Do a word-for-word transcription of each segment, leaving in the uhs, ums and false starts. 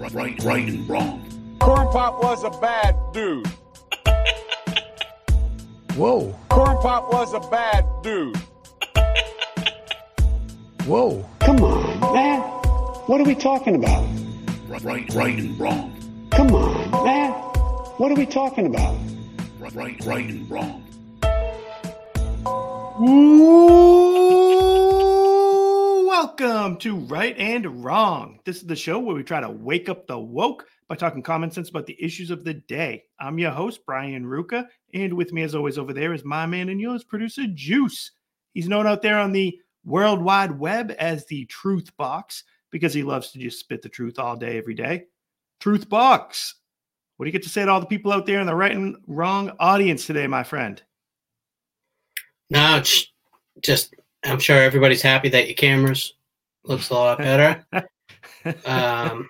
Right, right and wrong. Corn Pop was a bad dude. Whoa. Corn Pop was a bad dude. Whoa. Come on, man. What are we talking about? Right, right and wrong. Come on, man. What are we talking about? Right, right and wrong. Ooh, welcome to Right and Wrong. This is the show where we try to wake up the woke by talking common sense about the issues of the day. I'm your host, Brian Ruka, and with me as always over there is my man and yours, producer Juice. He's known out there on the World Wide Web as the Truth Box because he loves to just spit the truth all day, every day. Truth Box. What do you get to say to all the people out there in the right and wrong audience today, my friend? No, it's just, I'm sure everybody's happy that your cameras looks a lot better. um,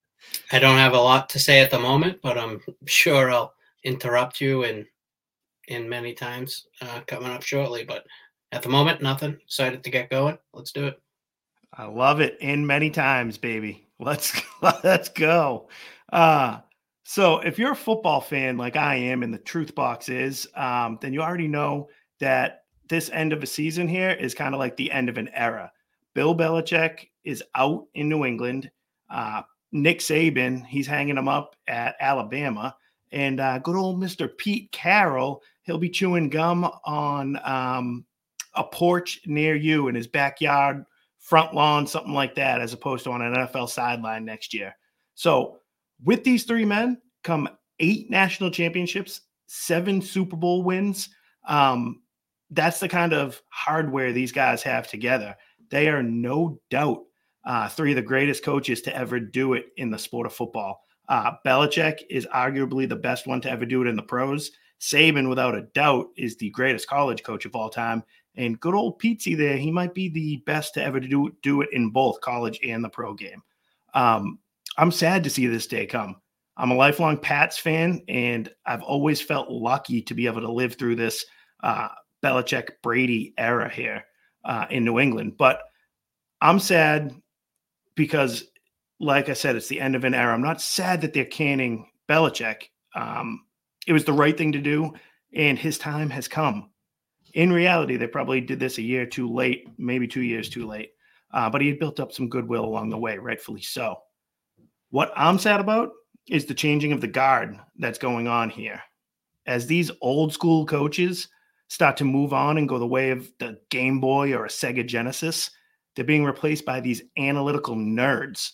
I don't have a lot to say at the moment, but I'm sure I'll interrupt you in, in many times uh, coming up shortly. But at the moment, nothing. Excited to get going. Let's do it. I love it. In many times, baby. Let's, let's go. Uh, so if you're a football fan like I am and the Truth Box is, um, then you already know that this end of a season here is kind of like the end of an era. Bill Belichick is out in New England. Uh, Nick Saban, he's hanging him up at Alabama. And uh, good old Mister Pete Carroll, he'll be chewing gum on um, a porch near you in his backyard, front lawn, something like that, as opposed to on an N F L sideline next year. So with these three men come eight national championships, seven Super Bowl wins. Um, that's the kind of hardware these guys have together. They are no doubt uh, three of the greatest coaches to ever do it in the sport of football. Uh, Belichick is arguably the best one to ever do it in the pros. Saban, without a doubt, is the greatest college coach of all time. And good old Petey there, he might be the best to ever do, do it in both college and the pro game. Um, I'm sad to see this day come. I'm a lifelong Pats fan, and I've always felt lucky to be able to live through this uh, Belichick-Brady era here uh, in New England. But I'm sad because, like I said, it's the end of an era. I'm not sad that they're canning Belichick. Um, it was the right thing to do, and his time has come. In reality, they probably did this a year too late, maybe two years too late. Uh, but he had built up some goodwill along the way, rightfully so. What I'm sad about is the changing of the guard that's going on here. As these old school coaches start to move on and go the way of the Game Boy or a Sega Genesis, they're being replaced by these analytical nerds.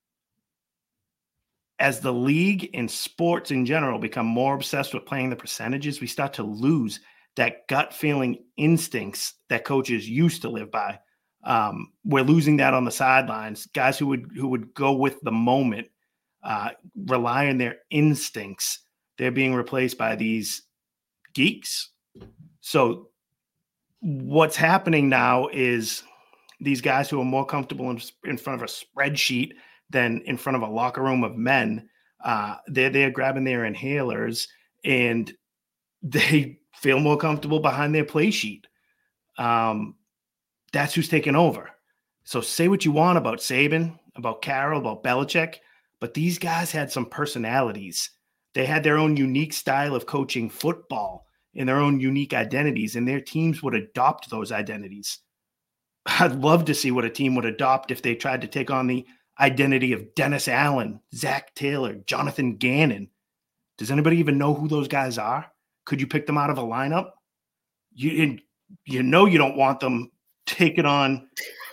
As the league and sports in general become more obsessed with playing the percentages, we start to lose that gut feeling instincts that coaches used to live by. Um, we're losing that on the sidelines. Guys who would who would go with the moment, uh, rely on their instincts. They're being replaced by these geeks. So what's happening now is these guys who are more comfortable in, in front of a spreadsheet than in front of a locker room of men, uh, they're they're grabbing their inhalers and they feel more comfortable behind their play sheet. Um, that's who's taking over. So say what you want about Saban, about Carroll, about Belichick, but these guys had some personalities. They had their own unique style of coaching football and their own unique identities, and their teams would adopt those identities. I'd love to see what a team would adopt if they tried to take on the identity of Dennis Allen, Zach Taylor, Jonathan Gannon. Does anybody even know who those guys are? Could you pick them out of a lineup? You you know you don't want them taking on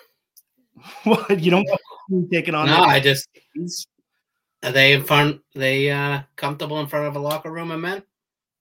what you don't want them taking on. No, I just are they in front? Are they uh, comfortable in front of a locker room of men?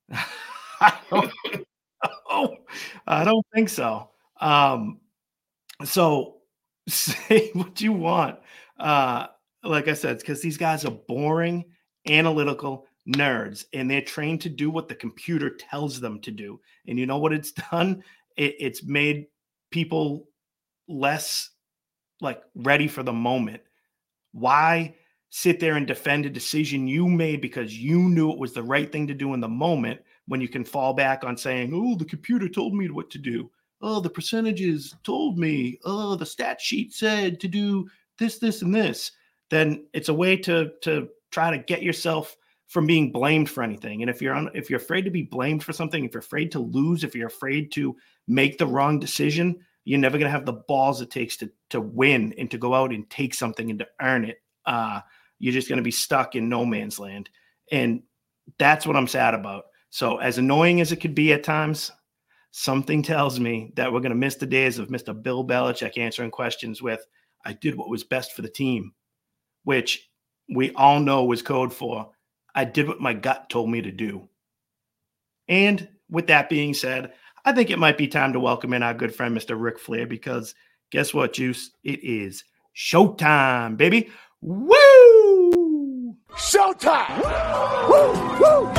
I don't, oh, I don't think so. Um, so say what you want. Uh, like I said, because these guys are boring, analytical nerds, and they're trained to do what the computer tells them to do. And you know what it's done? It, it's made people less like ready for the moment. Why sit there and defend a decision you made because you knew it was the right thing to do in the moment when you can fall back on saying, oh, the computer told me what to do. Oh, the percentages told me. Oh, the stat sheet said to do this, this, and this. then it's a way to to try to get yourself from being blamed for anything. And if you're on, if you're afraid to be blamed for something, if you're afraid to lose, if you're afraid to make the wrong decision, you're never going to have the balls it takes to to win and to go out and take something and to earn it. Uh, you're just going to be stuck in no man's land. And that's what I'm sad about. So as annoying as it could be at times, something tells me that we're going to miss the days of Mister Bill Belichick answering questions with, I did what was best for the team, which we all know was code for, I did what my gut told me to do. And with that being said, I think it might be time to welcome in our good friend, Mister Ric Flair, because guess what, Juice? It is showtime, baby. Woo! Showtime! Woo! Woo!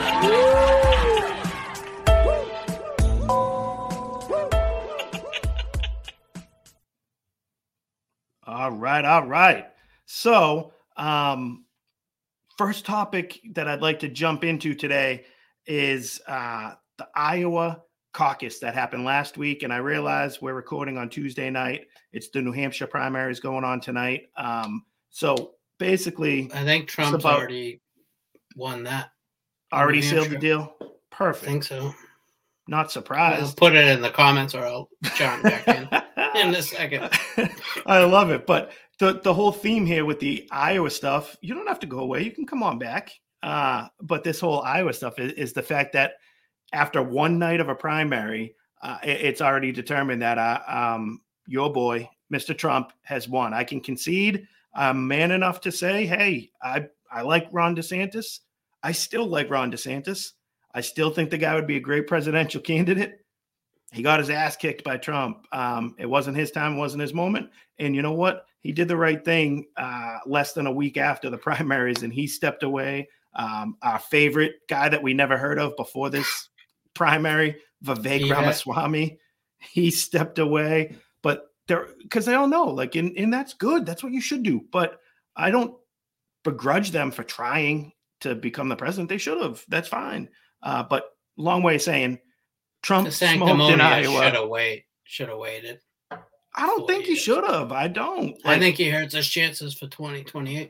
All right, all right. So, um, first topic that I'd like to jump into today is uh, the Iowa caucus that happened last week. And I realize we're recording on Tuesday night. It's the New Hampshire primaries going on tonight. Um, so basically, I think Trump's about, already won that. Already sealed the deal? Perfect. I think so. Not surprised. I'll put it in the comments or I'll jump back in in a second. I love it. But the, the whole theme here with the Iowa stuff, you don't have to go away. You can come on back. Uh, but this whole Iowa stuff is, is the fact that after one night of a primary, uh, it, it's already determined that uh, um, your boy, Mister Trump, has won. I can concede. I'm man enough to say, hey, I, I like Ron DeSantis. I still like Ron DeSantis. I still think the guy would be a great presidential candidate. He got his ass kicked by Trump. Um, it wasn't his time. It wasn't his moment. And you know what? He did the right thing uh, less than a week after the primaries, and he stepped away. Um, our favorite guy that we never heard of before this primary, Vivek yeah. Ramaswamy, he stepped away. But they're because they all know, like, and, and that's good. That's what you should do. But I don't begrudge them for trying to become the president. They should have. That's fine. Uh, but long way of saying Trump smoked in Iowa. Should have waited. Should have waited. I don't think he should have. I don't. Like, I think he hurts his chances for twenty twenty-eight.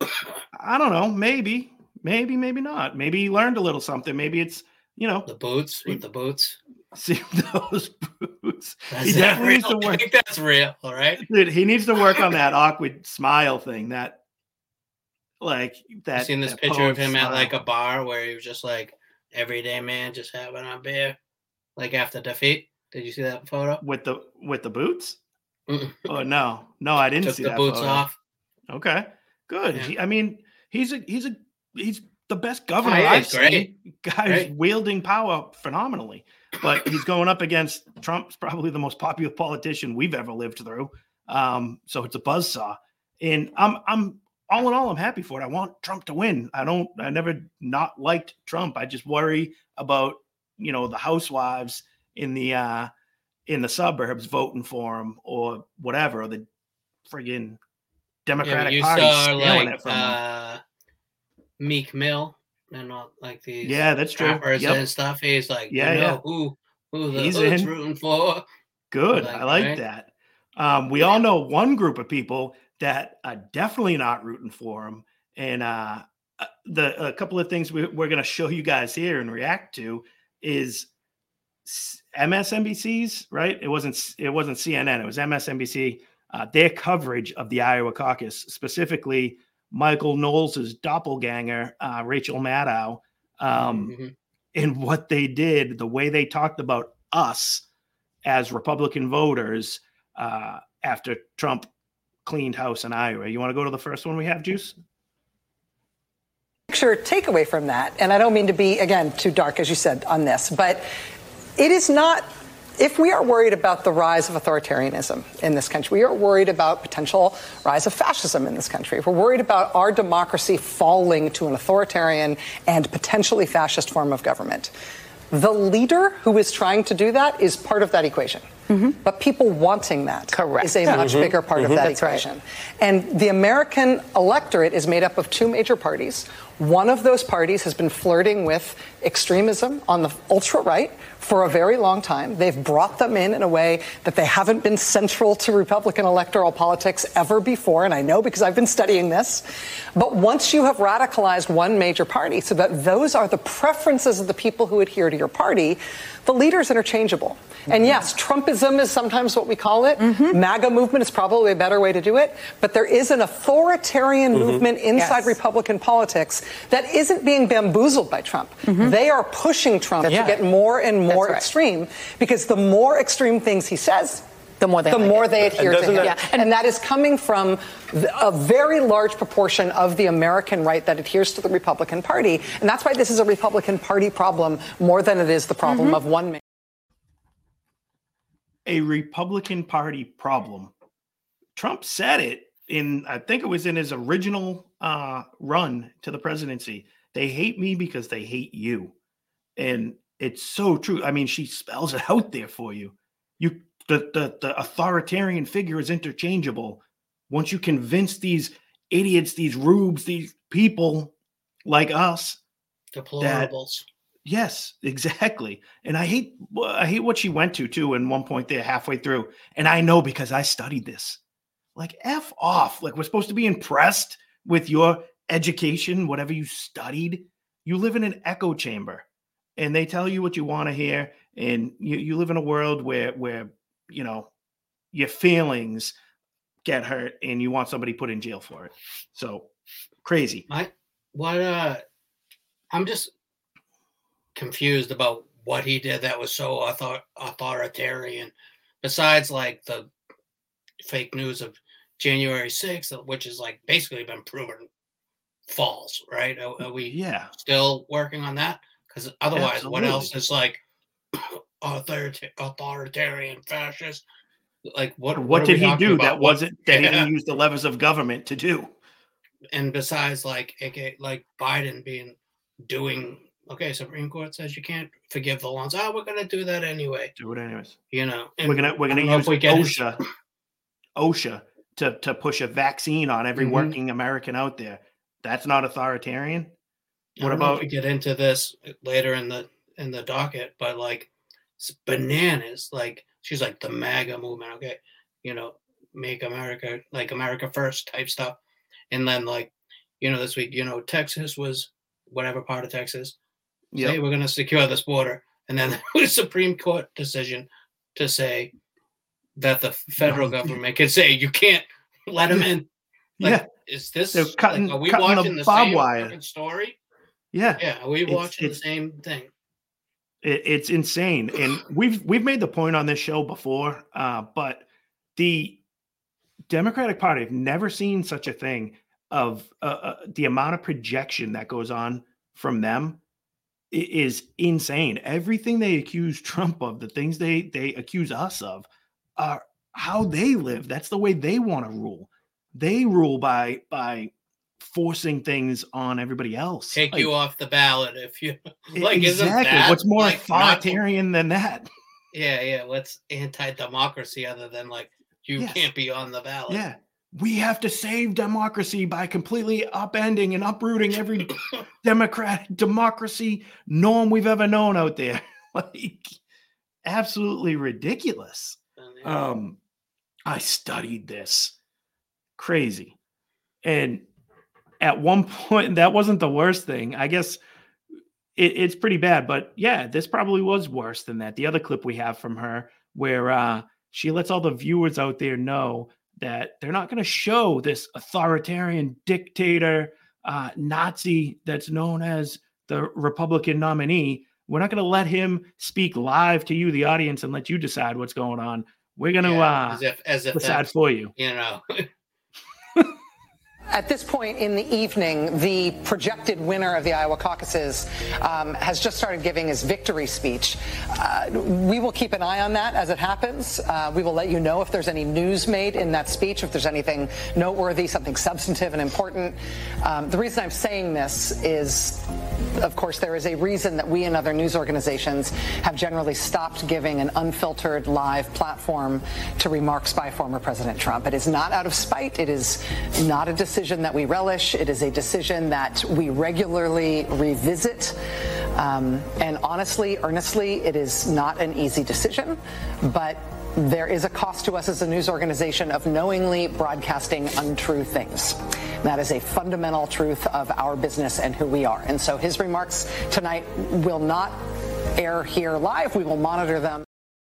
I don't know. Maybe. Maybe, maybe not. Maybe he learned a little something. Maybe it's, you know. The boots with the boots. See those boots. That's he definitely real. needs to work. I think that's real, all right? Dude, he needs to work on that awkward smile thing. That, like, that. I've seen this that picture of him smile. at, like, a bar where he was just, like, everyday man just having a beer, like, after defeat. Did you see that photo? With the with the boots? Mm-mm. Oh, no. No, I didn't Took see the that boots photo. off. Okay, good. Yeah. He, I mean, he's a he's a he's the best governor Oh, yeah, I've he's great. seen. Guy's Great. wielding power phenomenally, but he's going up against Trump's probably the most popular politician we've ever lived through. Um, so it's a buzzsaw, and I'm I'm all in all I'm happy for it. I want Trump to win. I don't. I never not liked Trump. I just worry about you know the housewives in the uh, in the suburbs voting for him or whatever, or the friggin' Democratic yeah, you Party saw, stealing like, it from him. uh, Meek Mill and all, like these Yeah, that's true. rappers Yep. and stuff. He's like, Yeah, you know yeah. who who the He's hood's in. rooting for. Good. Like, I like right? that. Um, we all know one group of people that are definitely not rooting for him. And uh, uh, the a couple of things we, we're going to show you guys here and react to is s- M S N B C's, right? It wasn't it wasn't C N N. It was M S N B C. Uh, their coverage of the Iowa caucus, specifically Michael Knowles' doppelganger, uh, Rachel Maddow, um, Mhm. and what they did, the way they talked about us as Republican voters uh, after Trump cleaned house in Iowa. You want to go to the first one we have, Juice? Picture takeaway from that, and I don't mean to be, again, too dark, as you said, on this, but it is not, if we are worried about the rise of authoritarianism in this country, we are worried about potential rise of fascism in this country, if we're worried about our democracy falling to an authoritarian and potentially fascist form of government, the leader who is trying to do that is part of that equation. Mm-hmm. But people wanting that Correct. is a Yeah. much Mm-hmm. bigger part mm-hmm. of that That's equation. Right. And the American electorate is made up of two major parties. One of those parties has been flirting with extremism on the ultra-right for a very long time. They've brought them in in a way that they haven't been central to Republican electoral politics ever before, and I know because I've been studying this. But once you have radicalized one major party so that those are the preferences of the people who adhere to your party, the leader's interchangeable. Mm-hmm. And yes, Trumpism is sometimes what we call it. Mm-hmm. MAGA movement is probably a better way to do it. But there is an authoritarian mm-hmm. movement inside yes. Republican politics that isn't being bamboozled by Trump. Mm-hmm. They are pushing Trump That's to right. get more and more right. extreme, because the more extreme things he says, the more they, the like more it. they adhere to him. That, yeah. and, and that is coming from a very large proportion of the American right that adheres to the Republican Party. And that's why this is a Republican Party problem more than it is the problem mm-hmm. of one man. A Republican Party problem. Trump said it in, I think it was in his original uh, run to the presidency. They hate me because they hate you. And it's so true. I mean, she spells it out there for you. You the, the, the authoritarian figure is interchangeable. Once you convince these idiots, these rubes, these people like us. Deplorables. That, yes, exactly. And I hate I hate what she went to, too, in one point there, halfway through. And I know because I studied this. Like, F off. Like, we're supposed to be impressed with your education, whatever you studied. You live in an echo chamber, and they tell you what you want to hear. And you, you live in a world where, where, you know, your feelings get hurt and you want somebody put in jail for it. So crazy. I, what, uh, I'm just confused about what he did that was so author- authoritarian, besides like the fake news of January sixth, which is like basically been proven false, right? Are, are we yeah. still working on that? Because otherwise, Absolutely. What else is like authorita- authoritarian, fascist? Like what? What, what did he do about? that What, wasn't that yeah. he didn't use the levers of government to do? And besides, like, like Biden being doing. Okay, Supreme Court says you can't forgive the loans. Oh, we're gonna do that anyway. Do it anyways. You know, we're gonna we're gonna use we OSHA, OSHA to to push a vaccine on every mm-hmm. working American out there. That's not authoritarian. What about we get into this later in the in the docket? But like, it's bananas. Like she's like the MAGA movement. Okay, you know, make America like America first type stuff. And then like, you know, this week, you know, Texas was whatever part of Texas. Yeah, hey, we're going to secure this border, and then there was a Supreme Court decision to say that the federal government can say you can't let them in. Like, yeah, is this They're cutting? Like, are we cutting watching the, the barbed same wire story? Yeah, yeah. Are we it's, watching it's, the same thing? It, it's insane, and we've we've made the point on this show before, uh, but the Democratic Party have never seen such a thing of uh, uh, the amount of projection that goes on from them. Is insane. Everything they accuse Trump of, the things they they accuse us of, are how they live. That's the way they want to rule. They rule by by forcing things on everybody else. Take like, you off the ballot if you like. Exactly. Isn't that What's more like, authoritarian not, than that? Yeah, yeah. What's anti-democracy other than like you yes. can't be on the ballot? Yeah. We have to save democracy by completely upending and uprooting every democratic democracy norm we've ever known out there. Like, absolutely ridiculous. Um, I studied this. Crazy. And at one point, that wasn't the worst thing. I guess it, it's pretty bad. But yeah, this probably was worse than that. The other clip we have from her where uh, she lets all the viewers out there know that they're not going to show this authoritarian dictator, uh, Nazi that's known as the Republican nominee. We're not going to let him speak live to you, the audience, and let you decide what's going on. We're going to yeah, uh, as if, as if decide for you. You know. At this point in the evening, the projected winner of the Iowa caucuses um, has just started giving his victory speech. Uh, we will keep an eye on that as it happens. Uh, we will let you know if there's any news made in that speech, if there's anything noteworthy, something substantive and important. Um, the reason I'm saying this is, of course, there is a reason that we and other news organizations have generally stopped giving an unfiltered live platform to remarks by former President Trump. It is not out of spite. It is not a decision that we relish. It is a decision that we regularly revisit. Um, and honestly, earnestly, it is not an easy decision, but there is a cost to us as a news organization of knowingly broadcasting untrue things. That is a fundamental truth of our business and who we are. And so his remarks tonight will not air here live. We will monitor them.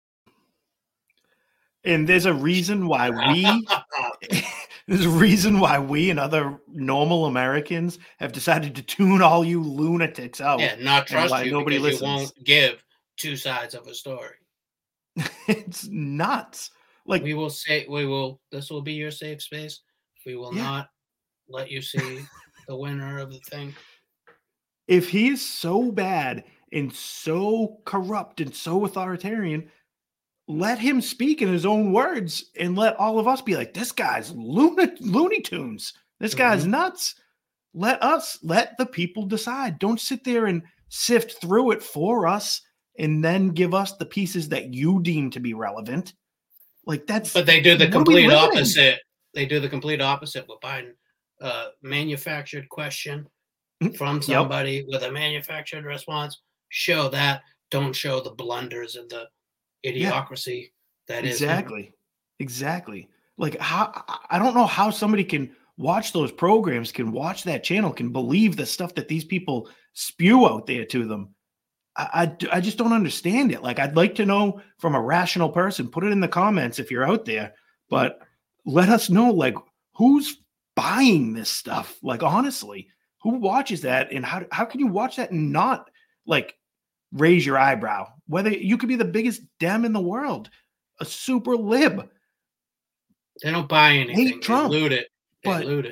And there's a reason why we there's a reason why we and other normal Americans have decided to tune all you lunatics out. Yeah, not trust you nobody because listens. You won't give two sides of a story. It's nuts. Like we will say, we will. This will be your safe space. We will yeah. not let you see the winner of the thing. If he is so bad and so corrupt and so authoritarian, let him speak in his own words and let all of us be like, this guy's loony, Looney Tunes. This guy's mm-hmm. nuts. Let us, let the people decide. Don't sit there and sift through it for us and then give us the pieces that you deem to be relevant. Like that's. But they do the complete opposite. They do the complete opposite with Biden. Uh, manufactured question from somebody yep. with a manufactured response. Show that. Don't show the blunders and the idiocracy yeah. that is exactly exactly like how I don't know how somebody can watch those programs, can watch that channel, can believe the stuff that these people spew out there to them. I, I, I just don't understand it. Like, I'd like to know from a rational person. Put it in the comments if you're out there, but let us know, like, who's buying this stuff? Like, honestly, who watches that, and how how can you watch that and not like raise your eyebrow? Whether you could be the biggest dem in the world, a super lib. They don't buy anything. Hate Trump, they loot it. They but... loot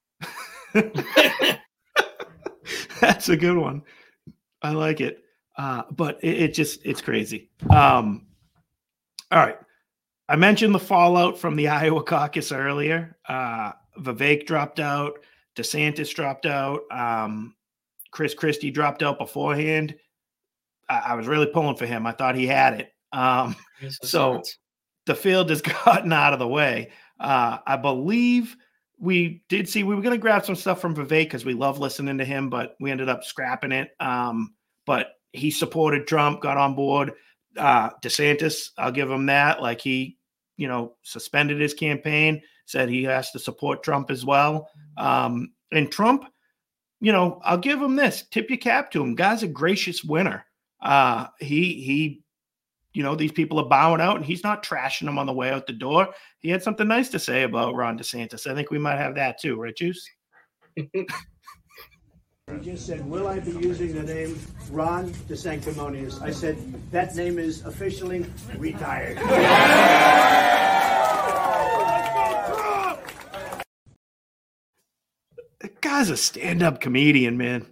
it. That's a good one. I like it. Uh, but it, it just, it's crazy. Um, all right. I mentioned the fallout from the Iowa caucus earlier. Uh, Vivek dropped out. DeSantis dropped out. Um, Chris Christie dropped out beforehand. I, I was really pulling for him. I thought he had it. Um, so the field has gotten out of the way. Uh, I believe we did see, we were going to grab some stuff from Vivek because we love listening to him, but we ended up scrapping it. Um, but he supported Trump, got on board. Uh, DeSantis, I'll give him that. Like, he, you know, suspended his campaign, said he has to support Trump as well. Um, and Trump, you know, I'll give him this. Tip your cap to him. Guy's a gracious winner. Uh, he, he, you know, these people are bowing out, and he's not trashing them on the way out the door. He had something nice to say about Ron DeSantis. I think we might have that too, right, Juice? He just said, will I be using the name Ron DeSanctimonious? I said, that name is officially retired. That guy's a stand-up comedian, man.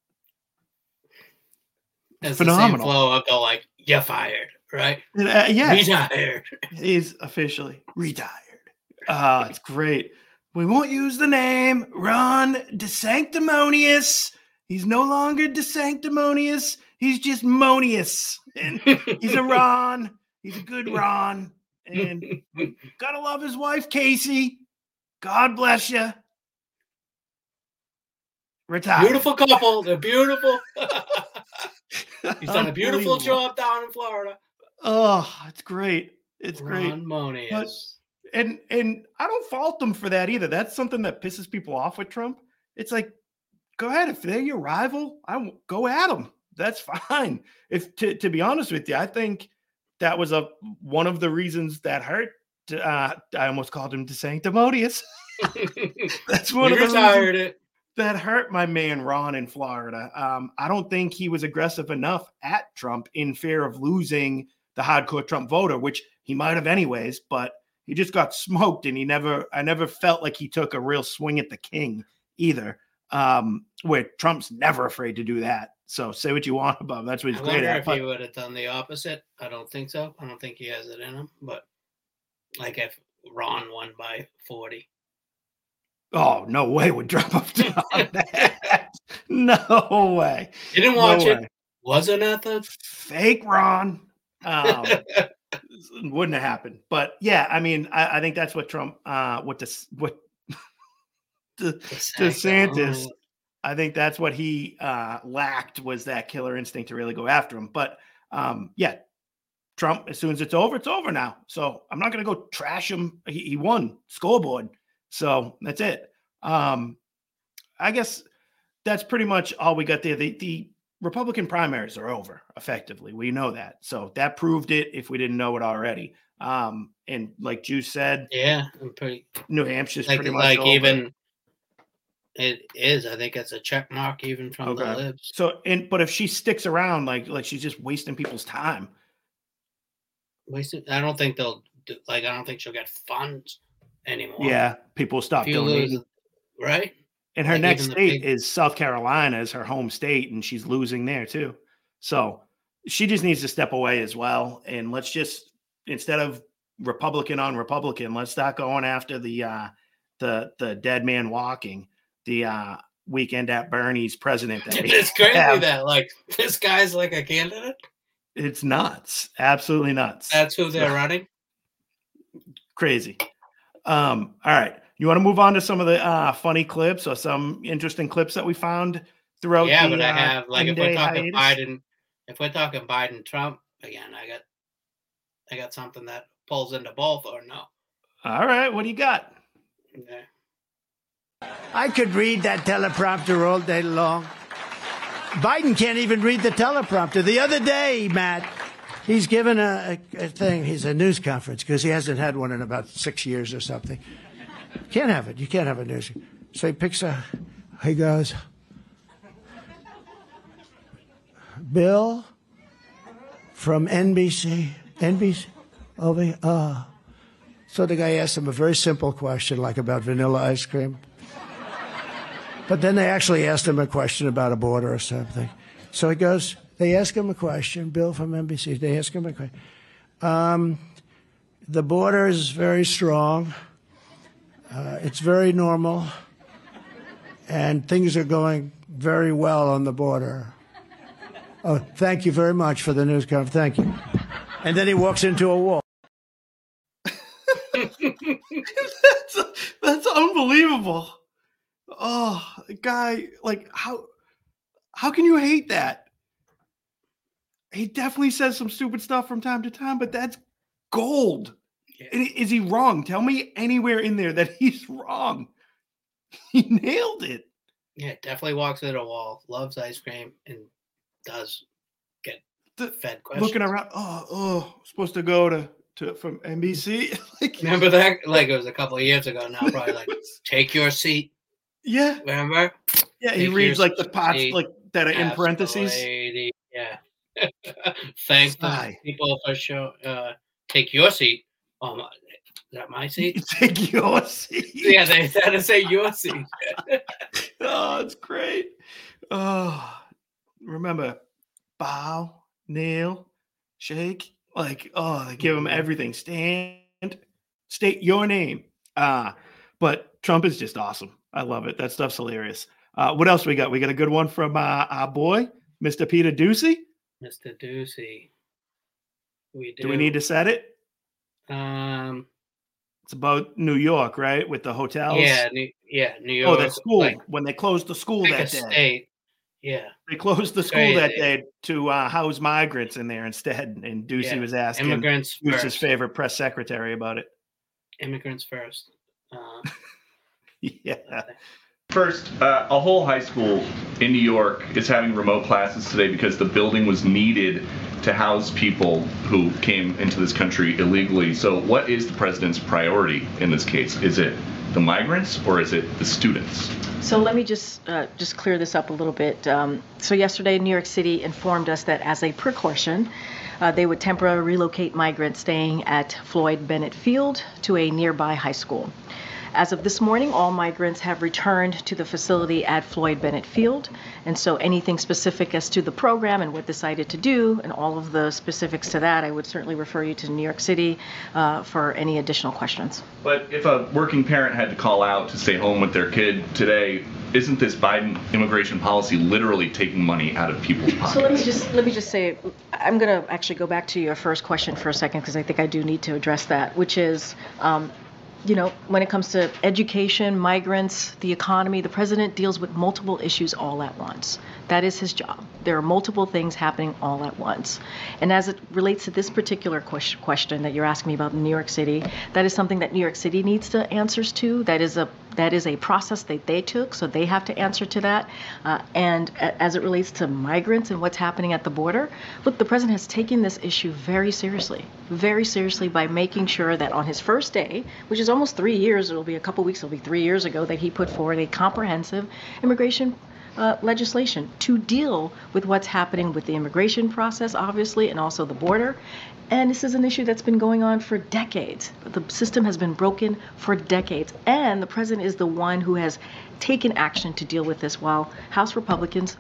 That's phenomenal. The same flow of the, like, you're fired, right? Uh, yeah. Retired. He's officially retired. Uh, it's great. We won't use the name Ron DeSanctimonious. He's no longer DeSanctimonious. He's just Monious. And he's a Ron. He's a good Ron. And gotta love his wife, Casey. God bless you. Retired. Beautiful couple. They're beautiful. He's done a beautiful job down in Florida. Oh, it's great. It's Ron great. Monious. But, And and I don't fault them for that either. That's something that pisses people off with Trump. It's like, go ahead. If they're your rival, I won't go at them. That's fine. If to, to be honest with you, I think that was a one of the reasons that hurt. Uh, I almost called him DeSanctimonious. That's one you of the retired reasons it. that hurt my man Ron in Florida. Um, I don't think he was aggressive enough at Trump in fear of losing the hardcore Trump voter, which he might have anyways, but He just got smoked, and he never, I never felt like he took a real swing at the king either. Um, where Trump's never afraid to do that. So say what you want about him. That's what he's I great wonder at. if But, he would have done the opposite. I don't think so. I don't think he has it in him. But like if Ron won by forty. oh, no way would Trump have done that. No way. Didn't No watch it. way. Wasn't at the Fake Ron. Um, wouldn't have happened. But yeah, I mean, I, I think that's what Trump, uh, what this, what the, DeSantis, I think that's what he uh, lacked, was that killer instinct to really go after him. But um, yeah, Trump, as soon as it's over, it's over now. So I'm not going to go trash him. He, he won scoreboard. So that's it. Um, I guess that's pretty much all we got there. The, the Republican primaries are over, effectively. We know that. So that proved it if we didn't know it already. Um, and like Juice said, yeah, I'm pretty New Hampshire's like, pretty much like over. even it is. I think it's a check mark even from Okay. the libs. So, and but if she sticks around, like like she's just wasting people's time. Wasted. I don't think they'll do, like. I don't think she'll get funds anymore. Yeah, people stop If you donating. lose, right? And her like next even the state big- is South Carolina, is her home state, and she's losing there too. So she just needs to step away as well. And let's just, instead of Republican on Republican, let's start going after the uh, the the dead man walking, the uh, weekend at Bernie's president. That we It's crazy have. that like this guy's like a candidate. It's nuts, absolutely nuts. That's who they're running. Crazy. Um, all right. You want to move on to some of the uh, funny clips or some interesting clips that we found throughout Yeah, the but I uh, have like if we're ten-day talking hiatus? Biden, if we're talking Biden Trump again, I got I got something that pulls into both or no. All right. What do you got? Okay. I could read that teleprompter all day long. Biden can't even read the teleprompter. The other day, Matt, he's given a, a, a thing. He's a news conference because he hasn't had one in about six years or something. Can't have it. You can't have a news. So he picks a. He goes, Bill from N B C. N B C over here. Uh. So the guy asked him a very simple question, like about vanilla ice cream. But then they actually asked him a question about a border or something. So he goes, they ask him a question, Bill from N B C, they ask him a question. Um, the border is very strong. Uh, it's very normal. And things are going very well on the border. Oh, thank you very much for the news conference. Thank you. And then he walks into a wall. that's, that's unbelievable. Oh, the guy, like, how how can you hate that? He definitely says some stupid stuff from time to time, but that's gold. Yeah. I- Is he wrong? Tell me anywhere in there that he's wrong. He nailed it. Yeah, definitely walks into a wall, loves ice cream, and does get The- fed questions. Looking around, oh, oh, supposed to go to, to from N B C. Like, Remember that? Like it was a couple of years ago now, probably like, take your seat. yeah, Remember? yeah. He Take reads your like the parts seat, like that are in Ask the parentheses. lady. Yeah. Thank the Sigh. people for show. Uh, take your seat. Oh my, is that my seat? Take your seat. Yeah, they had to say your seat. Oh, it's great. Oh, remember, bow, kneel, shake. Like, oh, they give him everything. Stand, state your name. Uh, but Trump is just awesome. I love it. That stuff's hilarious. Uh, what else we got? We got a good one from uh, our boy, Mister Peter Ducey. Mister Ducey. We do. Do we need to set it? Um. It's about New York, right? With the hotels. Yeah. New, yeah. New York. Oh, that school. Like, when they closed the school like a that day. state. Yeah. They closed the school that Crazy. day to uh, house migrants in there instead. And Ducey Yeah. was asking Immigrants who's his first. favorite press secretary about it. Immigrants first. Uh, Yeah. First, uh, a whole high school in New York is having remote classes today because the building was needed to house people who came into this country illegally. So what is the president's priority in this case? Is it the migrants or is it the students? So let me just uh, just clear this up a little bit. Um, so yesterday, New York City informed us that as a precaution, uh, they would temporarily relocate migrants staying at Floyd Bennett Field to a nearby high school. As of this morning, all migrants have returned to the facility at Floyd Bennett Field. And so anything specific as to the program and what decided to do and all of the specifics to that, I would certainly refer you to New York City uh, for any additional questions. But if a working parent had to call out to stay home with their kid today, isn't this Biden immigration policy literally taking money out of people's pockets? So let me just let me just say, I'm going to actually go back to your first question for a second, because I think I do need to address that, which is, um, you know, when it comes to education, migrants, the economy, the president deals with multiple issues all at once. That is his job. There are multiple things happening all at once. And as it relates to this particular question, question that you're asking me about in New York City, that is something that New York City needs to answers to. That is a that is a process that they took, so they have to answer to that. Uh, and a, as it relates to migrants and what's happening at the border, look, the president has taken this issue very seriously, very seriously by making sure that on his first day, which is almost three years, it'll be a couple weeks, it'll be three years ago, that he put forward a comprehensive immigration Uh, legislation to deal with what's happening with the immigration process, obviously, and also the border. And this is an issue that's been going on for decades. The system has been broken for decades. And the president is the one who has taken action to deal with this, while House Republicans.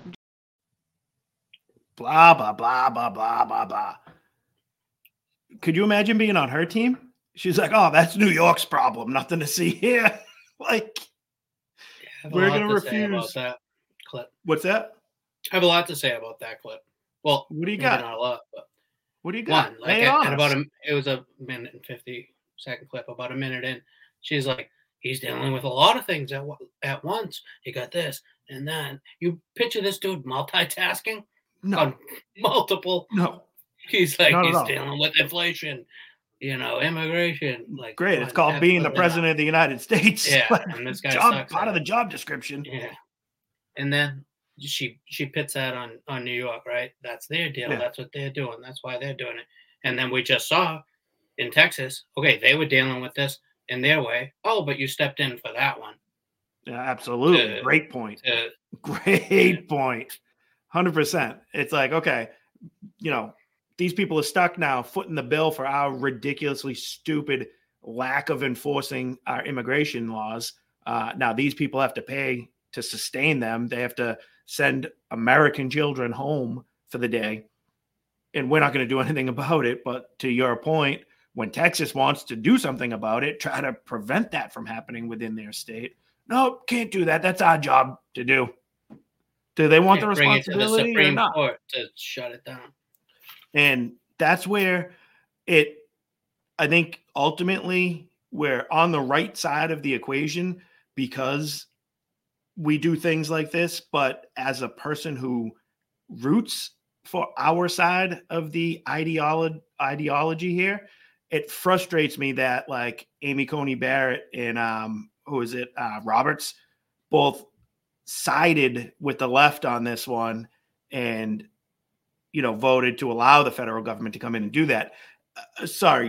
Blah, blah, blah, blah, blah, blah, blah. Could you imagine being on her team? She's like, oh, that's New York's problem. Nothing to see here. Like, yeah, we're going to refuse. That clip. What's that? I have a lot to say about that clip. Well, what do you got? Not a lot, but what do you got? One, like at, at about a, it was a minute and fifty second clip. About a minute in, she's like, he's dealing with a lot of things at at once. You got this and that. You picture this dude multitasking no. on multiple. No, he's like Not he's dealing with inflation. You know, immigration. Like, great. It's called being the president of the United States. Yeah, like, and this guy job, sucks part of the job description. Yeah. And then she she pits that on, on New York, right? That's their deal. Yeah. That's what they're doing. That's why they're doing it. And then we just saw in Texas, okay, they were dealing with this in their way. Oh, but you stepped in for that one. Yeah, absolutely. To, Great point. To, Great yeah. point. one hundred percent. It's like, okay, you know, these people are stuck now footing the bill for our ridiculously stupid lack of enforcing our immigration laws. Uh, now, these people have to pay to sustain them. They have to send American children home for the day. And we're not going to do anything about it. But to your point, when Texas wants to do something about it, try to prevent that from happening within their state. No, can't do that. That's our job to do. Do they want the responsibility bring it to the Supreme or not? Court to shut it down. And that's where it, I think ultimately we're on the right side of the equation because we do things like this. But as a person who roots for our side of the ideolo- ideology here, it frustrates me that like Amy Coney Barrett and um, who is it, uh, Roberts, both sided with the left on this one and, you know, voted to allow the federal government to come in and do that. Uh, sorry,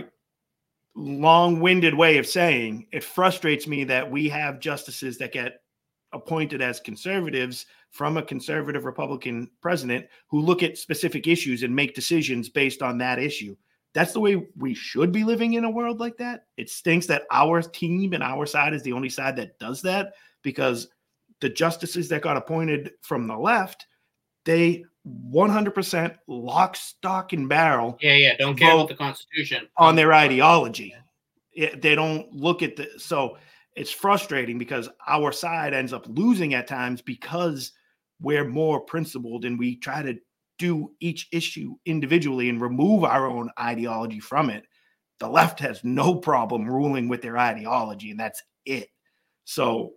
long-winded way of saying it frustrates me that we have justices that get appointed as conservatives from a conservative Republican president who look at specific issues and make decisions based on that issue. That's the way we should be living in a world like that. It stinks that our team and our side is the only side that does that, because the justices that got appointed from the left, they one hundred percent lock, stock, and barrel. Yeah, yeah. Don't care about the Constitution. On their ideology. It, they don't look at the. So it's frustrating because our side ends up losing at times because we're more principled and we try to do each issue individually and remove our own ideology from it. The left has no problem ruling with their ideology, and that's it. So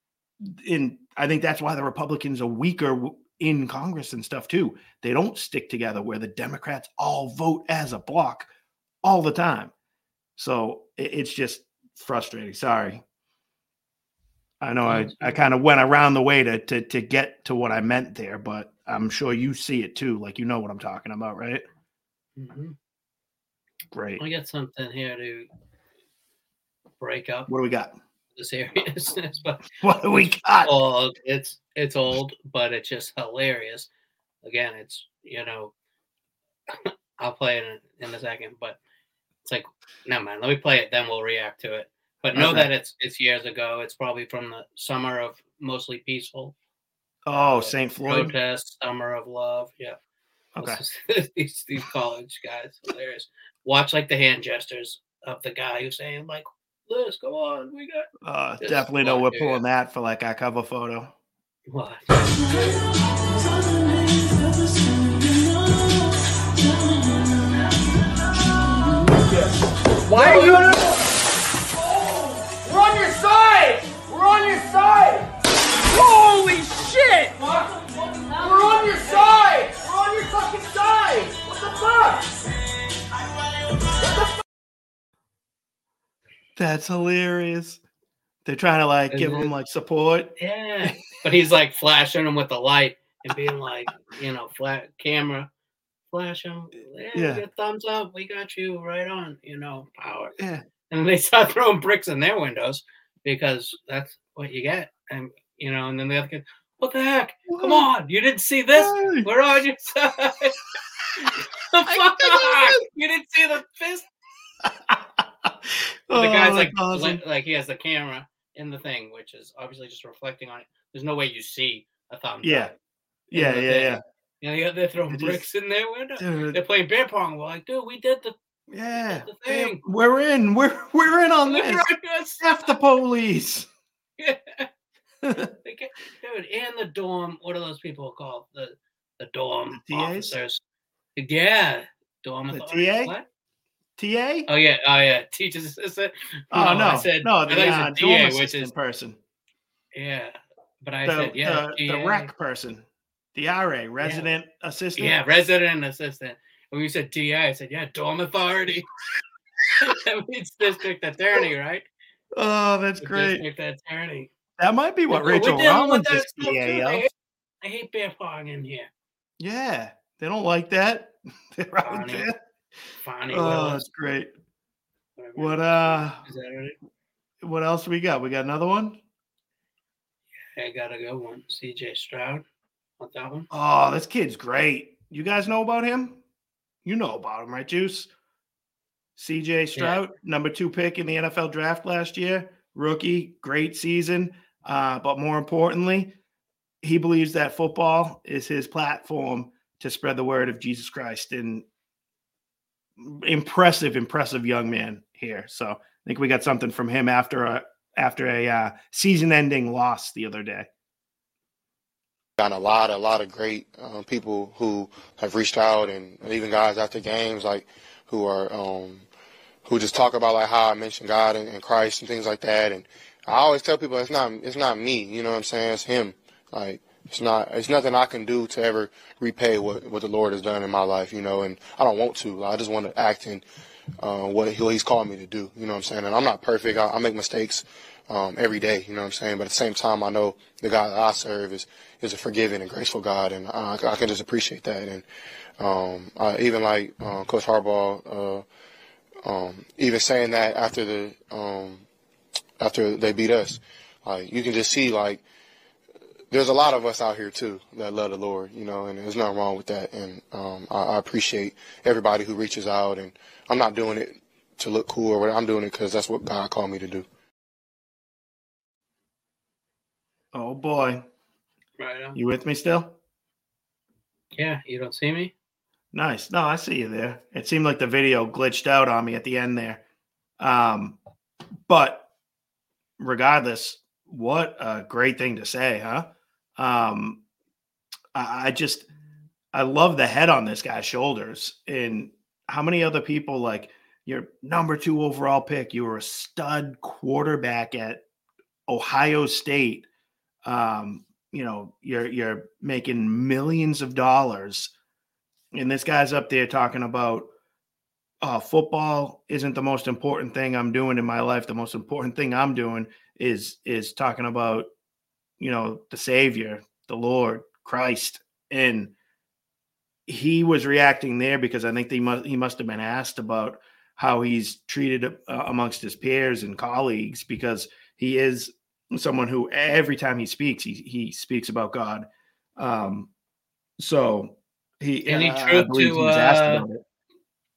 in, I think that's why the Republicans are weaker in Congress and stuff too. They don't stick together, where the Democrats all vote as a block all the time. So it, it's just frustrating. Sorry. I know I, I kind of went around the way to, to to get to what I meant there, but I'm sure you see it too. Like, you know what I'm talking about, right? Mm-hmm. Great. I got something here to break up. What do we got? The seriousness, but what do we got? Old. It's it's old, but it's just hilarious. Again, it's, you know, I'll play it in, in a second, but it's like, never mind. Let me play it, then we'll react to it. But know Okay. that it's it's years ago. It's probably from the summer of Mostly Peaceful. Oh, uh, Saint Floyd. Protest, Summer of Love. Yeah. Okay. these these college guys, hilarious. Watch like the hand gestures of the guy who's saying like, "Liz, come on, we got." Uh, this definitely know one we're here." pulling that for like our cover photo. What? Why are you? We're on your side. We're on your side. Holy shit! We're on your side. We're on your fucking side. What the fuck? That's hilarious. They're trying to like give him like support. Yeah, but he's like flashing him with the light and being like, you know, flat camera, flash him. Yeah, Yeah. Get thumbs up. We got you right on. You know, power. Yeah. And they start throwing bricks in their windows because that's what you get. And you know, and then the other kid, what the heck? Come on, you didn't see this? Hey. We're on your side. The fuck? You didn't see the fist? Oh, The guy's like, that's awesome. li- like he has the camera in the thing, which is obviously just reflecting on it. There's no way you see a thumbs Yeah. up. in Yeah, the yeah, thing. yeah. You know, yeah, they're throwing It just- bricks in their window. Dude. They're playing beer pong. We're like, dude, we did the Yeah. the thing. We're in. We're we're in on We're this. on this. F the police. Yeah. They get- dude, and the dorm. What are those people called? The the dorm The T As? officers. Yeah, dorm The authorities. T A? What? T A? Oh yeah, oh yeah, teachers assistant. Oh no, I said no, I the thought you uh, said dorm T A, which assistant is person. yeah. But I The, said yeah, the, T the A. rec person. The R A, resident assistant. Yeah, resident assistant. When you said T A, I said yeah, dorm authority. That means district attorney, right? Oh, that's The great. District attorney. That might be what We're Rachel dealing with Rollins that is stuff, T A too. I of. hate, I hate beer pong in here. Yeah, they don't like that. They're out Funny. there. Funny. Oh, Willis. that's great. Whatever. What uh? Is that right? What else we got? We got another one. I got a good one. C J Stroud. Want that one? Oh, this kid's great. You guys know about him? You know about him, right, Juice? C J Stroud, number two pick in the N F L draft last year. Rookie, great season. Uh, but more importantly, he believes that football is his platform to spread the word of Jesus Christ. And impressive, impressive young man here. So I think we got something from him after a after a uh, season-ending loss the other day. Got a lot, a lot of great um, people who have reached out, and even guys after games, like who are um, who just talk about like how I mentioned God and, and Christ and things like that. And I always tell people it's not it's not me, you know what I'm saying? It's Him. Like it's not it's nothing I can do to ever repay what what the Lord has done in my life, you know. And I don't want to. I just want to act in uh, what he, He's called me to do, you know what I'm saying? And I'm not perfect. I, I make mistakes um, every day, you know what I'm saying? But at the same time, I know the God that I serve is is a forgiving and graceful God, and I, I can just appreciate that. And um, I, even like uh, Coach Harbaugh, uh, um, even saying that after the um, after they beat us, like you can just see like there's a lot of us out here too that love the Lord, you know, and there's nothing wrong with that. And um, I, I appreciate everybody who reaches out, and I'm not doing it to look cool or whatever. I'm doing it because that's what God called me to do. Oh boy. Right on. You with me still? Yeah, you don't see me? Nice. No, I see you there. It seemed like the video glitched out on me at the end there. Um, but regardless, what a great thing to say, huh? Um, I, I just, I love the head on this guy's shoulders. And how many other people, like your number two overall pick, you were a stud quarterback at Ohio State. Um, you know, you're you're making millions of dollars, and this guy's up there talking about uh, football isn't the most important thing I'm doing in my life. The most important thing I'm doing is is talking about, you know, the Savior, the Lord, Christ, and he was reacting there because I think they must he must have been asked about how he's treated uh, amongst his peers and colleagues, because he is someone who every time he speaks, he he speaks about God. Um, so he Any uh, I truth believe to he was asked uh, about it.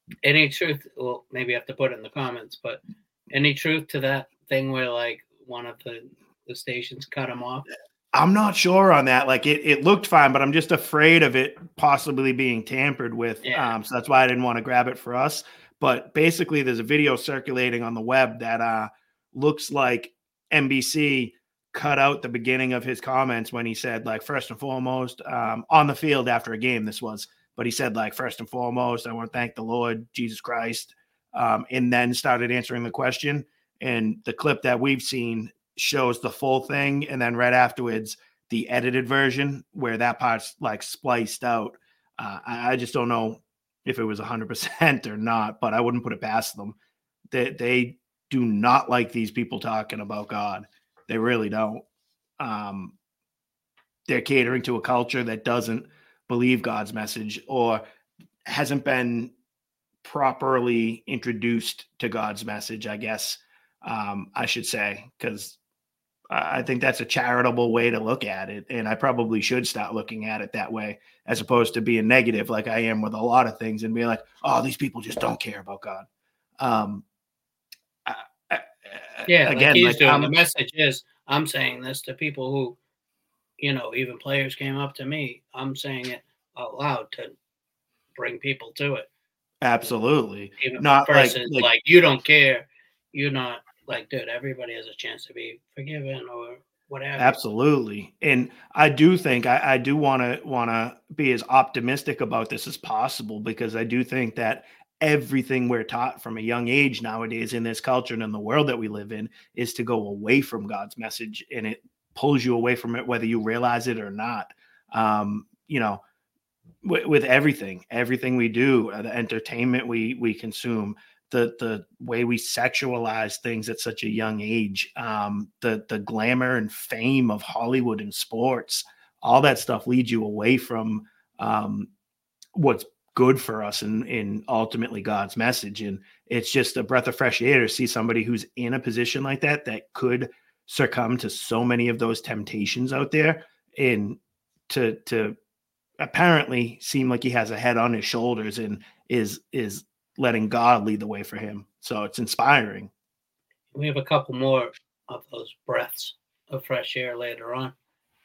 Any truth? Well, maybe I have to put it in the comments, but any truth to that thing where like one of the, the stations cut him off? I'm not sure on that. Like it, it looked fine, but I'm just afraid of it possibly being tampered with. Yeah. Um, so that's why I didn't want to grab it for us. But basically, there's a video circulating on the web that uh, looks like N B C cut out the beginning of his comments when he said, like, first and foremost, um, on the field after a game, this was. But he said, like, first and foremost, I want to thank the Lord Jesus Christ, um, and then started answering the question. And the clip that we've seen shows the full thing, and then right afterwards, the edited version where that part's like spliced out. Uh, I, I just don't know if it was one hundred percent or not, but I wouldn't put it past them. They, they do not like these people talking about God. They really don't. Um, they're catering to a culture that doesn't believe God's message or hasn't been properly introduced to God's message, I guess um, I should say, because I think that's a charitable way to look at it. And I probably should start looking at it that way, as opposed to being negative like I am with a lot of things and being like, oh, these people just don't care about God. Um, I, I, yeah, again, like he's like, doing. um, The message is, I'm saying this to people who, you know, even players came up to me. I'm saying it out loud to bring people to it. Absolutely. Even Not versus like, like, like, you don't care. You're not like, dude, everybody has a chance to be forgiven or whatever. Absolutely. And I do think I, I do want to want to be as optimistic about this as possible, because I do think that everything we're taught from a young age nowadays in this culture and in the world that we live in is to go away from God's message, and it pulls you away from it, whether you realize it or not. Um, you know, w- with everything, everything we do, uh, the entertainment we, we consume, the, the way we sexualize things at such a young age, um, the, the glamour and fame of Hollywood and sports, all that stuff leads you away from, um, what's good for us and, and ultimately God's message. And it's just a breath of fresh air to see somebody who's in a position like that, that could succumb to so many of those temptations out there, and to, to apparently seem like he has a head on his shoulders and is, is letting God lead the way for him. So it's inspiring. We have a couple more of those breaths of fresh air later on.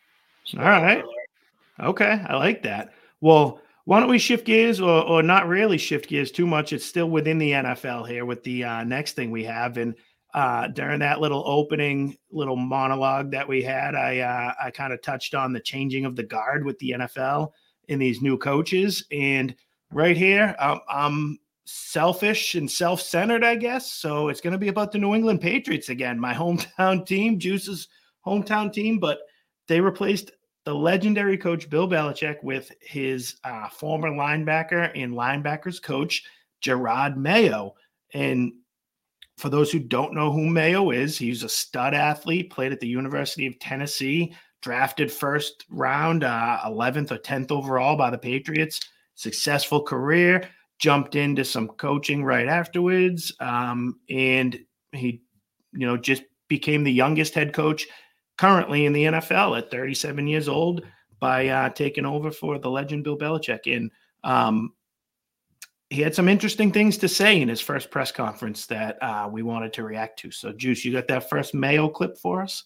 All right. Okay. I like that. Well, why don't we shift gears, or, or not really shift gears too much? It's still within the N F L here with the uh, next thing we have. And uh, during that little opening little monologue that we had, I uh, I kind of touched on the changing of the guard with the N F L and these new coaches. And right here, um, I'm selfish and self-centered, I guess. So it's going to be about the New England Patriots again, my hometown team, Juice's hometown team, but they replaced the legendary coach Bill Belichick with his uh, former linebacker and linebackers coach Gerard Mayo. And for those who don't know who Mayo is, he's a stud athlete, played at the University of Tennessee, drafted first round, uh, eleventh or tenth overall by the Patriots, successful career, jumped into some coaching right afterwards. Um, and he, you know, just became the youngest head coach currently in the N F L at thirty-seven years old by uh, taking over for the legend Bill Belichick. And um, he had some interesting things to say in his first press conference that uh, we wanted to react to. So, Juice, you got that first Mayo clip for us?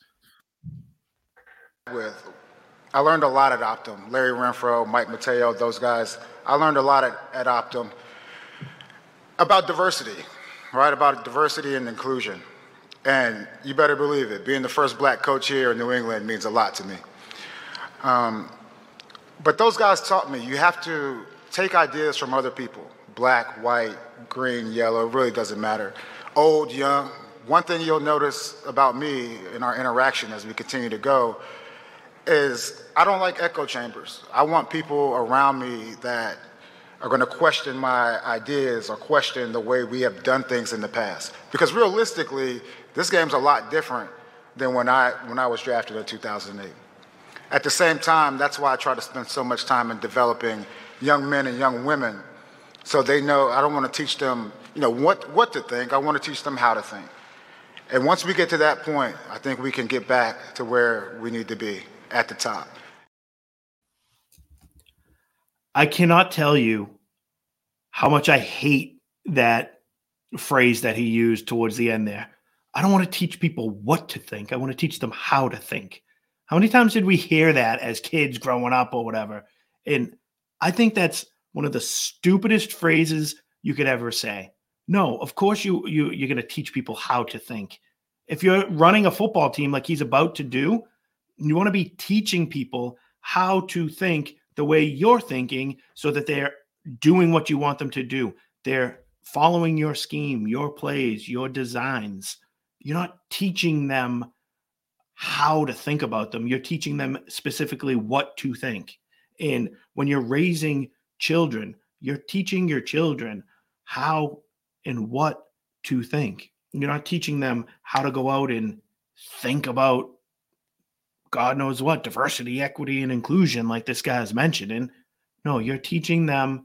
With, I learned a lot at Optum. Larry Renfro, Mike Mateo, those guys. I learned a lot at, at Optum about diversity, right? About diversity and inclusion. And you better believe it. Being the first black coach here in New England means a lot to me. Um, but those guys taught me you have to take ideas from other people. Black, white, green, yellow, it really doesn't matter. Old, young. One thing you'll notice about me in our interaction as we continue to go is I don't like echo chambers. I want people around me that are going to question my ideas or question the way we have done things in the past. Because realistically, this game's a lot different than when I when I was drafted in two thousand eight. At the same time, that's why I try to spend so much time in developing young men and young women so they know I don't want to teach them, you know, what, what to think. I want to teach them how to think. And once we get to that point, I think we can get back to where we need to be at the top. I cannot tell you how much I hate that phrase that he used towards the end there. I don't want to teach people what to think. I want to teach them how to think. How many times did we hear that as kids growing up or whatever? And I think that's one of the stupidest phrases you could ever say. No, of course you, you, you're going to teach people how to think. If you're running a football team like he's about to do, you want to be teaching people how to think the way you're thinking so that they're doing what you want them to do. They're following your scheme, your plays, your designs. You're not teaching them how to think about them. You're teaching them specifically what to think. And when you're raising children, you're teaching your children how and what to think. You're not teaching them how to go out and think about God knows what, diversity, equity, and inclusion, like this guy is mentioning. No, you're teaching them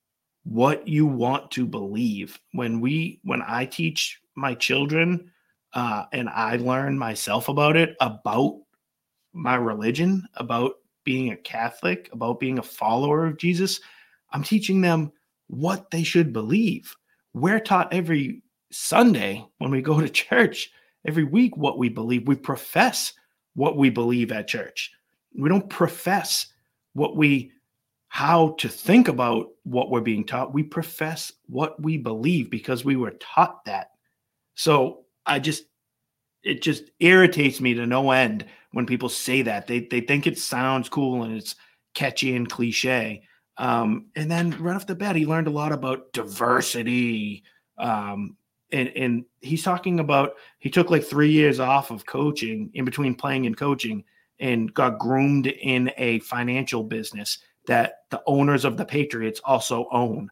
what you want to believe. When we, when I teach my children, uh, and I learn myself about it, about my religion, about being a Catholic, about being a follower of Jesus, I'm teaching them what they should believe. We're taught every Sunday when we go to church, every week, what we believe. We profess what we believe at church. We don't profess what we, how to think about what we're being taught. We profess what we believe because we were taught that. So I just, it just irritates me to no end when people say that. They they think it sounds cool and it's catchy and cliche. Um, and then right off the bat, he learned a lot about diversity. Um, and, and he's talking about, he took like three years off of coaching in between playing and coaching and got groomed in a financial business that the owners of the Patriots also own.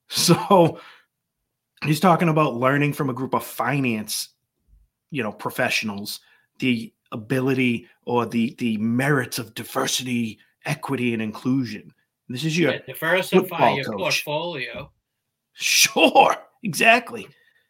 So he's talking about learning from a group of finance, you know, professionals, the ability or the, the merits of diversity, equity, and inclusion. This is your yeah, diversify your coach. portfolio. Sure, exactly.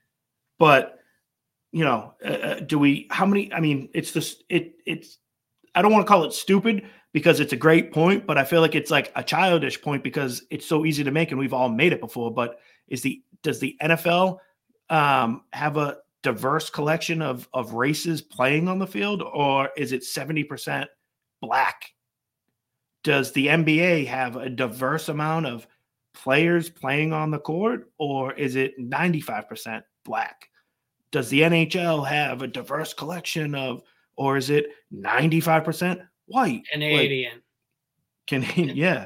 But, you know, uh, do we, how many, I mean, it's just, it, it's, I don't want to call it stupid because it's a great point, but I feel like it's like a childish point because it's so easy to make and we've all made it before. But is the, does the N F L um, have a diverse collection of, of races playing on the field, or is it seventy percent black? Does the N B A have a diverse amount of players playing on the court, or is it ninety-five percent black? Does the N H L have a diverse collection of, or is it ninety-five percent white? Canadian. Like, Canadian, yeah.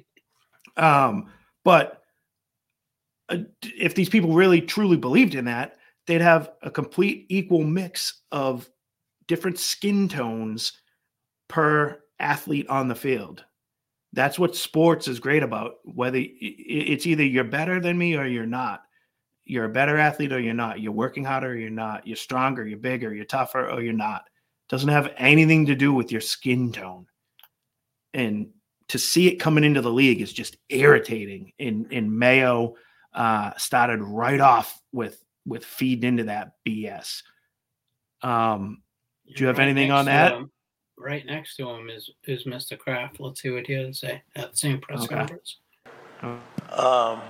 um, but uh, if these people really truly believed in that, they'd have a complete equal mix of different skin tones per athlete on the field. That's what sports is great about. Whether it's either you're better than me or you're not. You're a better athlete or you're not. You're working harder or you're not. You're stronger, you're bigger, you're tougher or you're not. It doesn't have anything to do with your skin tone. And to see it coming into the league is just irritating. And, and Mayo uh, started right off with with feeding into that B S. Um, do you have right anything on that? Him, right next to him is is Mister Kraft. Let's see what he had to say at the same press Okay. conference. Um,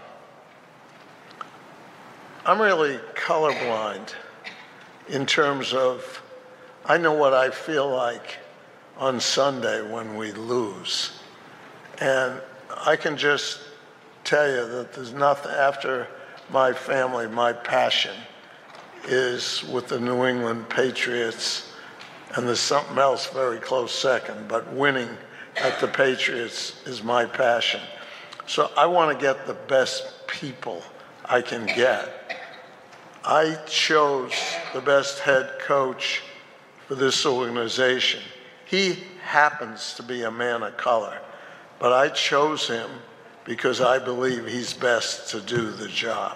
I'm really colorblind in terms of, I know what I feel like on Sunday when we lose. And I can just tell you that there's nothing after my family, my passion is with the New England Patriots, and there's something else very close second, but winning at the Patriots is my passion. So I want to get the best people I can get. I chose the best head coach for this organization. He happens to be a man of color, but I chose him because I believe he's best to do the job.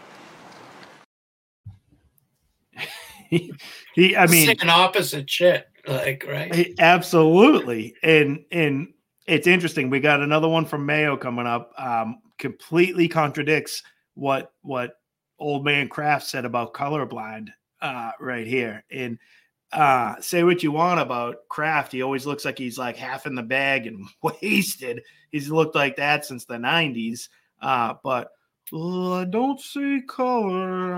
he, he, I mean, saying opposite shit, like, right? He, absolutely. And and it's interesting. We got another one from Mayo coming up. Um, completely contradicts what what old man Kraft said about colorblind uh, right here. And uh, say what you want about Kraft. He always looks like he's like half in the bag and wasted. He's looked like that since the nineties. Uh, but oh, I don't see color.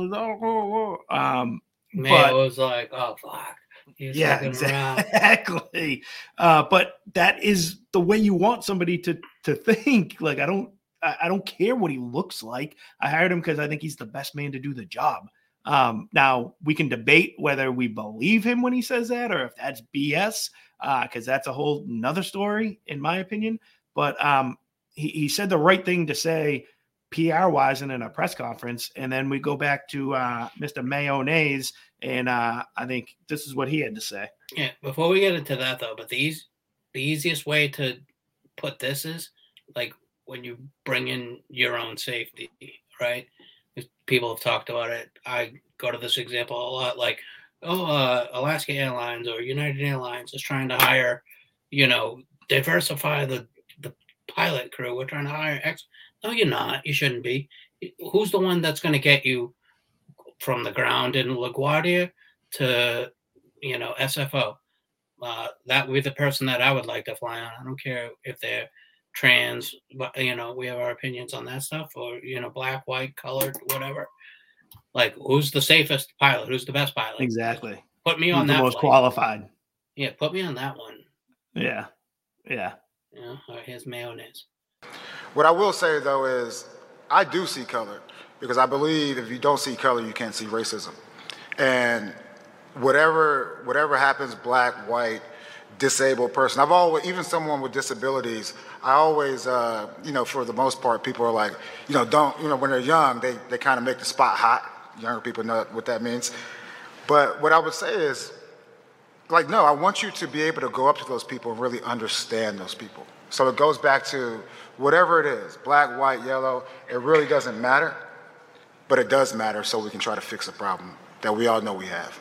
Um, Mayo but was like, oh, fuck. He was yeah, looking around. exactly. Uh, but that is the way you want somebody to to think. Like, I don't, I, I don't care what he looks like. I hired him because I think he's the best man to do the job. Um, now we can debate whether we believe him when he says that or if that's B S, because uh, that's a whole nother story, in my opinion. But um, he, he said the right thing to say P R wise and in a press conference. And then we go back to uh, Mister Mayonnaise. And uh, I think this is what he had to say. Yeah, before we get into that, though, but the, eas- the easiest way to put this is, like, when you bring in your own safety, right? People have talked about it. I go to this example a lot, like, oh, uh, Alaska Airlines or United Airlines is trying to hire, you know, diversify the, the pilot crew. We're trying to hire X. No, you're not. You shouldn't be. Who's the one that's going to get you from the ground in LaGuardia to, you know, S F O? Uh, that would be the person that I would like to fly on. I don't care if they're trans, but, you know, we have our opinions on that stuff, or, you know, black, white, colored, whatever. Like, who's the safest pilot? Who's the best pilot? Exactly. Put me Who's on the that most flight. qualified. Yeah, put me on that one. Yeah. Yeah. You know, or his mayonnaise. What I will say, though, is I do see color, because I believe if you don't see color, you can't see racism. And whatever whatever happens, black, white, disabled person, I've always, even someone with disabilities, I always, uh, you know, for the most part, people are like, you know, don't, you know, when they're young, they, they kind of make the spot hot. Younger people know what that means. But what I would say is, like, no, I want you to be able to go up to those people and really understand those people. So it goes back to whatever it is, black, white, yellow, it really doesn't matter, but it does matter so we can try to fix a problem that we all know we have.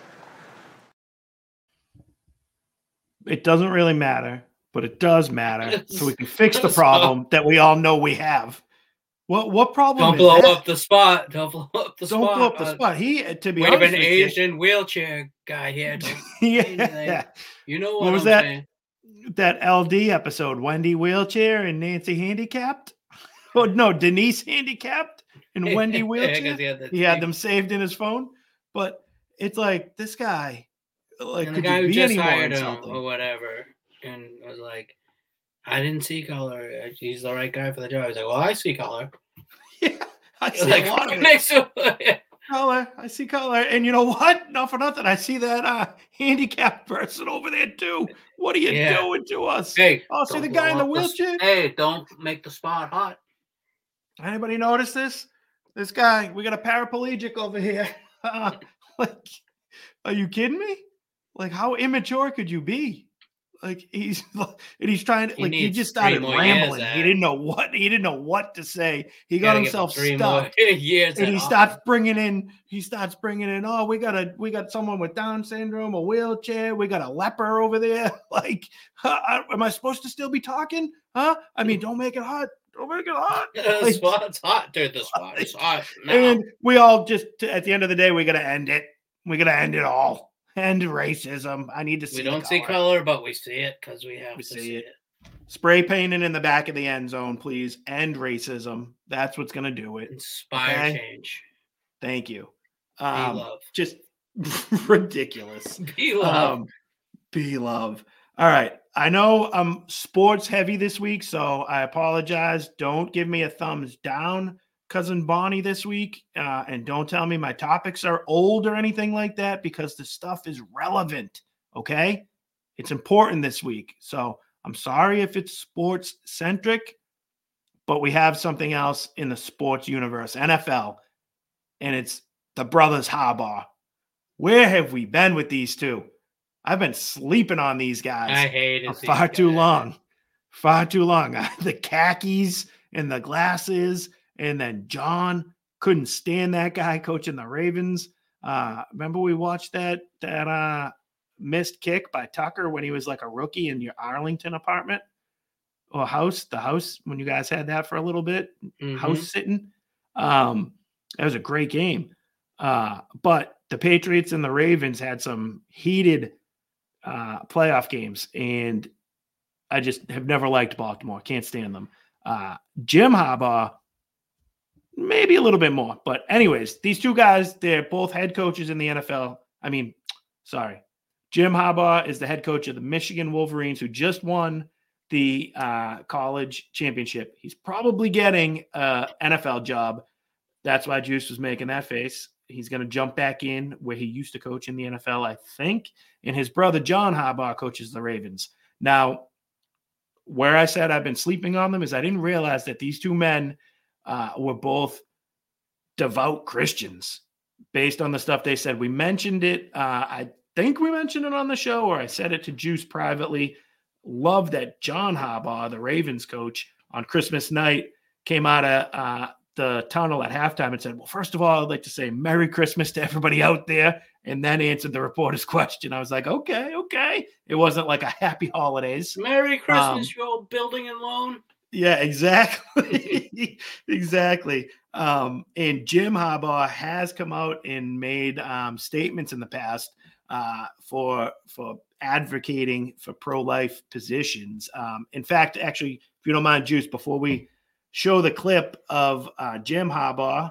It doesn't really matter, but it does matter so we can fix the problem that we all know we have. What what problem Don't is blow that? up the spot. Don't blow up the Don't spot. blow up the Uh, spot. He, to be we have honest an with you- Asian wheelchair guy here. Yeah. You know what, What was I'm that? saying? That L D episode, Wendy wheelchair and Nancy handicapped? Oh, no, Denise handicapped and Wendy Yeah, 'cause wheelchair. he had the He had thing. them saved in his phone. But it's like, this guy, like, And the could guy you who be just any more hired him insulting? or whatever, and was like, I didn't see color. He's the right guy for the job. He's like, well, I see color. I see Like, a lot of it. next to it. Color. I see color. And you know what? Not for nothing. I see that uh, handicapped person over there too. What are you Yeah. doing to us? Hey, oh, see don't the guy in the blow up wheelchair? Hey, don't make the spot hot. Anybody notice this? This guy, we got a paraplegic over here. Uh, like, are you kidding me? Like, how immature could you be? Like, he's and he's trying to, He like, he needs just three started more years, rambling. Zach. He didn't know what he didn't know what to say. He got Gotta give him himself three stuck. more years And at he all. starts bringing in, he starts bringing in, oh, we got a, we got someone with Down syndrome, a wheelchair. We got a leper over there. Like, huh, I- am I supposed to still be talking? Huh? I mean, don't make it hot. Don't make it hot. The Like, spot's hot, dude. The spot is hot now. and we all just, at the end of the day, we got to end it. We got to end it all. End racism. I need to see we the don't see color. color, but we see it because we have We to see see it. it. Spray painting in the back of the end zone, please. End racism. That's what's going to do it. Inspire Okay? change. Thank you. Be Um, love. Just ridiculous. Be love. Um, be love. All right. I know I'm sports heavy this week, so I apologize. Don't give me a thumbs down, Cousin Bonnie, this week. Uh, and don't tell me my topics are old or anything like that, because the stuff is relevant. Okay. It's important this week. So I'm sorry if it's sports centric, but we have something else in the sports universe, N F L, and it's the brothers Harbaugh. Where have we been with these two? I've been sleeping on these guys I hated for these far too guys. long. Far too long. The khakis and the glasses, and then John, couldn't stand that guy coaching the Ravens. Uh, remember we watched that that uh, missed kick by Tucker when he was like a rookie in your Arlington apartment or house, the house when you guys had that for a little bit, Mhm. house sitting. Um, that was a great game. Uh, but the Patriots and the Ravens had some heated uh, playoff games, and I just have never liked Baltimore. Can't stand them. Uh, Jim Harbaugh maybe a little bit more. But anyways, these two guys, they're both head coaches in the N F L. I mean, sorry. Jim Harbaugh is the head coach of the Michigan Wolverines, who just won the uh, college championship. He's probably getting an N F L job. That's why Juice was making that face. He's going to jump back in where he used to coach in the N F L, I think. And his brother, John Harbaugh, coaches the Ravens. Now, where I said I've been sleeping on them is I didn't realize that these two men uh, were both devout Christians based on the stuff they said. We mentioned it. Uh, I think we mentioned it on the show, or I said it to Juice privately. Love that John Harbaugh, the Ravens coach, on Christmas night came out of uh, the tunnel at halftime and said, well, first of all, I'd like to say Merry Christmas to everybody out there, and then answered the reporter's question. I was like, okay, okay. It wasn't like a happy holidays. Merry Christmas, Um, you old building and loan. Yeah, exactly. exactly. Um, and Jim Harbaugh has come out and made um, statements in the past uh, for for advocating for pro-life positions. Um, in fact, actually, if you don't mind, Juice, before we show the clip of uh, Jim Harbaugh,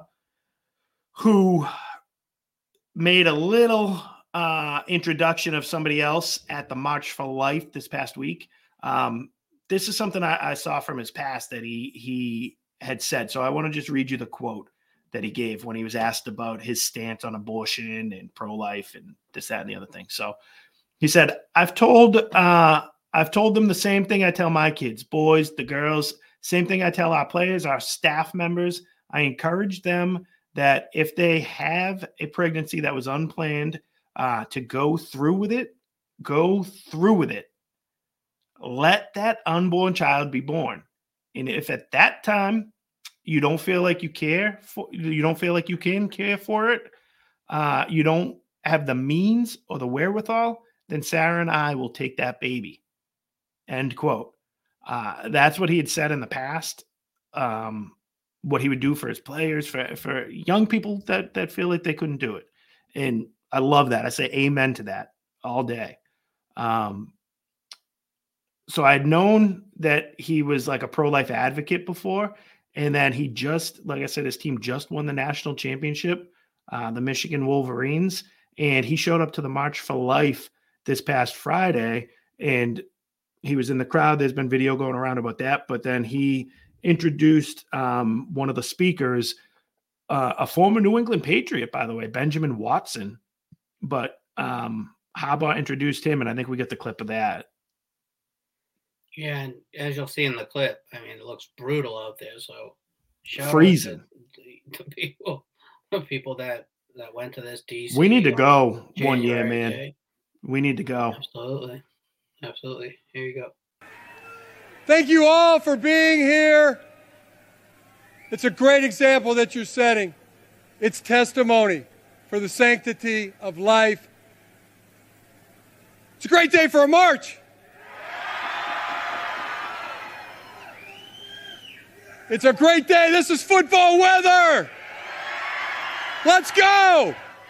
who made a little uh, introduction of somebody else at the March for Life this past week. Um, this is something I, I saw from his past that he he had said. So I want to just read you the quote that he gave when he was asked about his stance on abortion and pro-life and this, that, and the other thing. So he said, I've told uh, I've told them the same thing I tell my kids, boys, the girls, same thing I tell our players, our staff members. I encourage them that if they have a pregnancy that was unplanned, uh, to go through with it, go through with it. Let that unborn child be born. And if at that time you don't feel like you care for, you don't feel like you can care for it, uh, you don't have the means or the wherewithal, then Sarah and I will take that baby. End quote. Uh, that's what he had said in the past. Um, what he would do for his players, for, for young people that, that feel like they couldn't do it. And I love that. I say amen to that all day. Um, so I'd known that he was like a pro-life advocate before. And then he just, like I said, his team just won the national championship, uh, the Michigan Wolverines. And he showed up to the March for Life this past Friday, and he was in the crowd. There's been video going around about that. But then he introduced um, one of the speakers, uh, a former New England Patriot, by the way, Benjamin Watson. But um, Harbaugh introduced him, and I think we get the clip of that. Yeah, and as you'll see in the clip, I mean, it looks brutal out there. So shout out Freezing. to the, the people, the people that, that went to this D C. We need to go on one year, January man. day. We need to go. Absolutely. Absolutely. Here you go. Thank you all for being here. It's a great example that you're setting. It's testimony for the sanctity of life. It's a great day for a march. It's a great day. This is football weather. Let's go.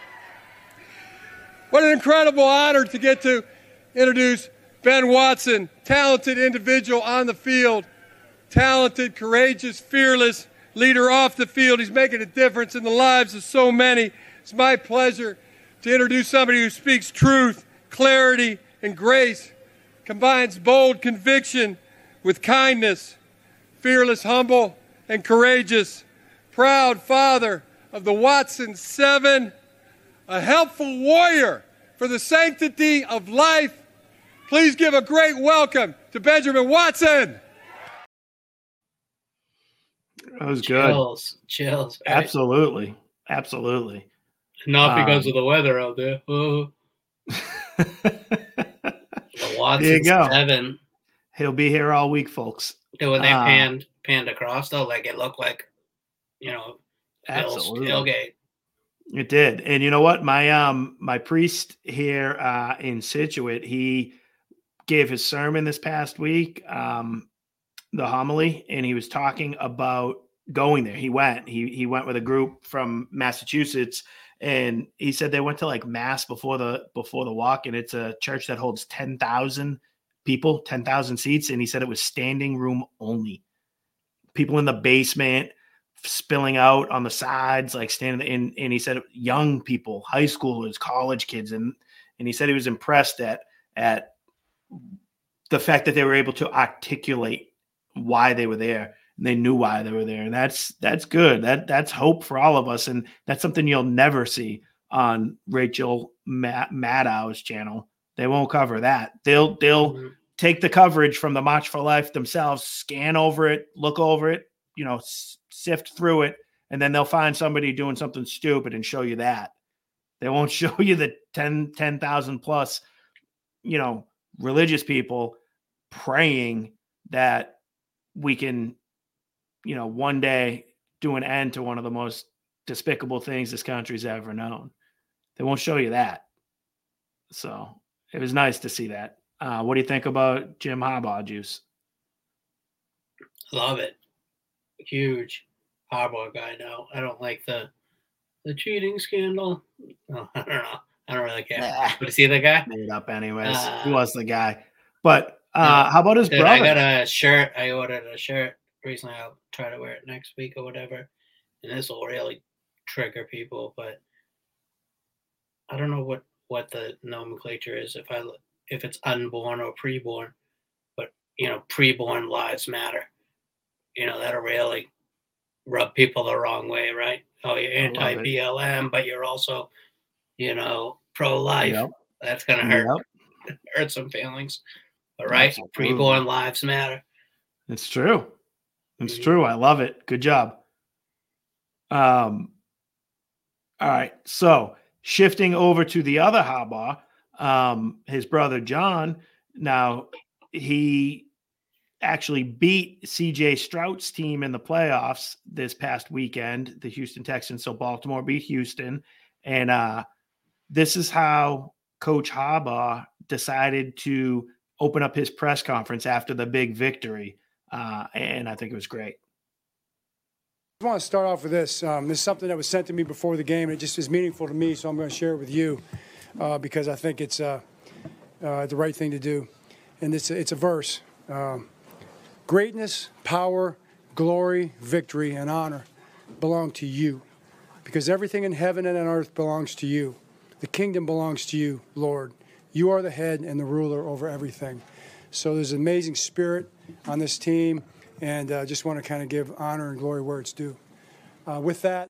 What an incredible honor to get to introduce Ben Watson, talented individual on the field, talented, courageous, fearless leader off the field. He's making a difference in the lives of so many. It's my pleasure to introduce somebody who speaks truth, clarity, and grace, combines bold conviction with kindness, fearless, humble, and courageous, proud father of the Watson Seven, a helpful warrior for the sanctity of life. Please give a great welcome to Benjamin Watson. That was good. Chills. Chills. Right? Absolutely. Absolutely. Not because Um, of the weather out there. Oh. The Watson There you go. Seven. He'll be here all week, folks. When they Uh, panned panned across, though, like it looked like, you know, Bill's Absolutely. tailgate. It did. And you know what? My um my priest here uh in Situate, he gave his sermon this past week, um, the homily, and he was talking about going there. He went. He he went with a group from Massachusetts, and he said they went to like mass before the before the walk, and it's a church that holds ten thousand people, ten thousand seats, and he said it was standing room only. People in the basement, spilling out on the sides, like standing in. And he said young people, high schoolers, college kids, and and he said he was impressed at at the fact that they were able to articulate why they were there. And they knew why they were there, and that's that's good. That that's hope for all of us, and that's something you'll never see on Rachel Maddow's channel. They won't cover that. They'll they'll mm-hmm. take the coverage from the March for Life themselves, scan over it, look over it, you know, s- sift through it, and then they'll find somebody doing something stupid and show you that. They won't show you the ten thousand plus, you know, religious people praying that we can, you know, one day do an end to one of the most despicable things this country's ever known. They won't show you that. So it was nice to see that. Uh, what do you think about Jim Harbaugh, Juice? Love it. Huge Harbaugh guy now. I don't like the the cheating scandal. Oh, I don't know. I don't really care. Nah. But is he the guy? Made up anyways. Uh, he was the guy. But uh, no, how about his dude, brother? I got a shirt. I ordered a shirt recently. I'll try to wear it next week or whatever. And this will really trigger people, but I don't know what, what the nomenclature is. If I if it's unborn or preborn, but you know, preborn lives matter. You know, that'll really rub people the wrong way, right? Oh, you're anti-B L M, but you're also, you know, pro-life. Yep. That's gonna hurt yep. hurt some feelings. All right, absolutely. Preborn lives matter. It's true. It's mm-hmm. true. I love it. Good job. Um. All right, so shifting over to the other Harbaugh, um, his brother John. Now he actually beat C J Stroud's team in the playoffs this past weekend, the Houston Texans. So Baltimore beat Houston, and uh, this is how Coach Harbaugh decided to open up his press conference after the big victory, uh, and I think it was great. I want to start off with this. Um, this is something that was sent to me before the game, and it just is meaningful to me, so I'm going to share it with you uh, because I think it's uh, uh, the right thing to do. And it's, it's a verse. Um, Greatness, power, glory, victory, and honor belong to you because everything in heaven and on earth belongs to you. The kingdom belongs to you, Lord. You are the head and the ruler over everything. So there's an amazing spirit on this team. And I uh, just want to kind of give honor and glory where it's due. Uh, with that.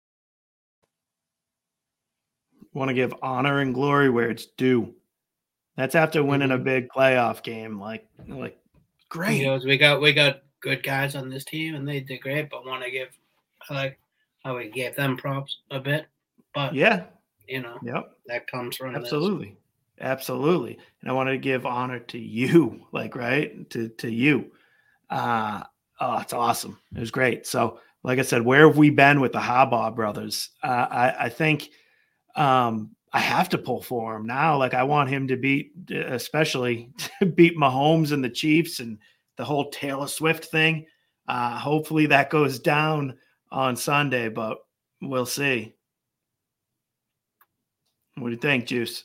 Want to give honor and glory where it's due. That's after winning mm-hmm. a big playoff game. Like, like great. You know, we got we got good guys on this team, and they did great. But want to give, I like how we gave them props a bit. But yeah, you know, yep, that comes from absolutely, this. absolutely. And I want to give honor to you, like right to to you. Uh Oh, it's awesome. It was great. So, like I said, where have we been with the Harbaugh brothers? Uh, I, I think um, I have to pull for him now. Like, I want him to beat, especially to beat Mahomes and the Chiefs and the whole Taylor Swift thing. Uh, hopefully that goes down on Sunday, but we'll see. What do you think, Juice?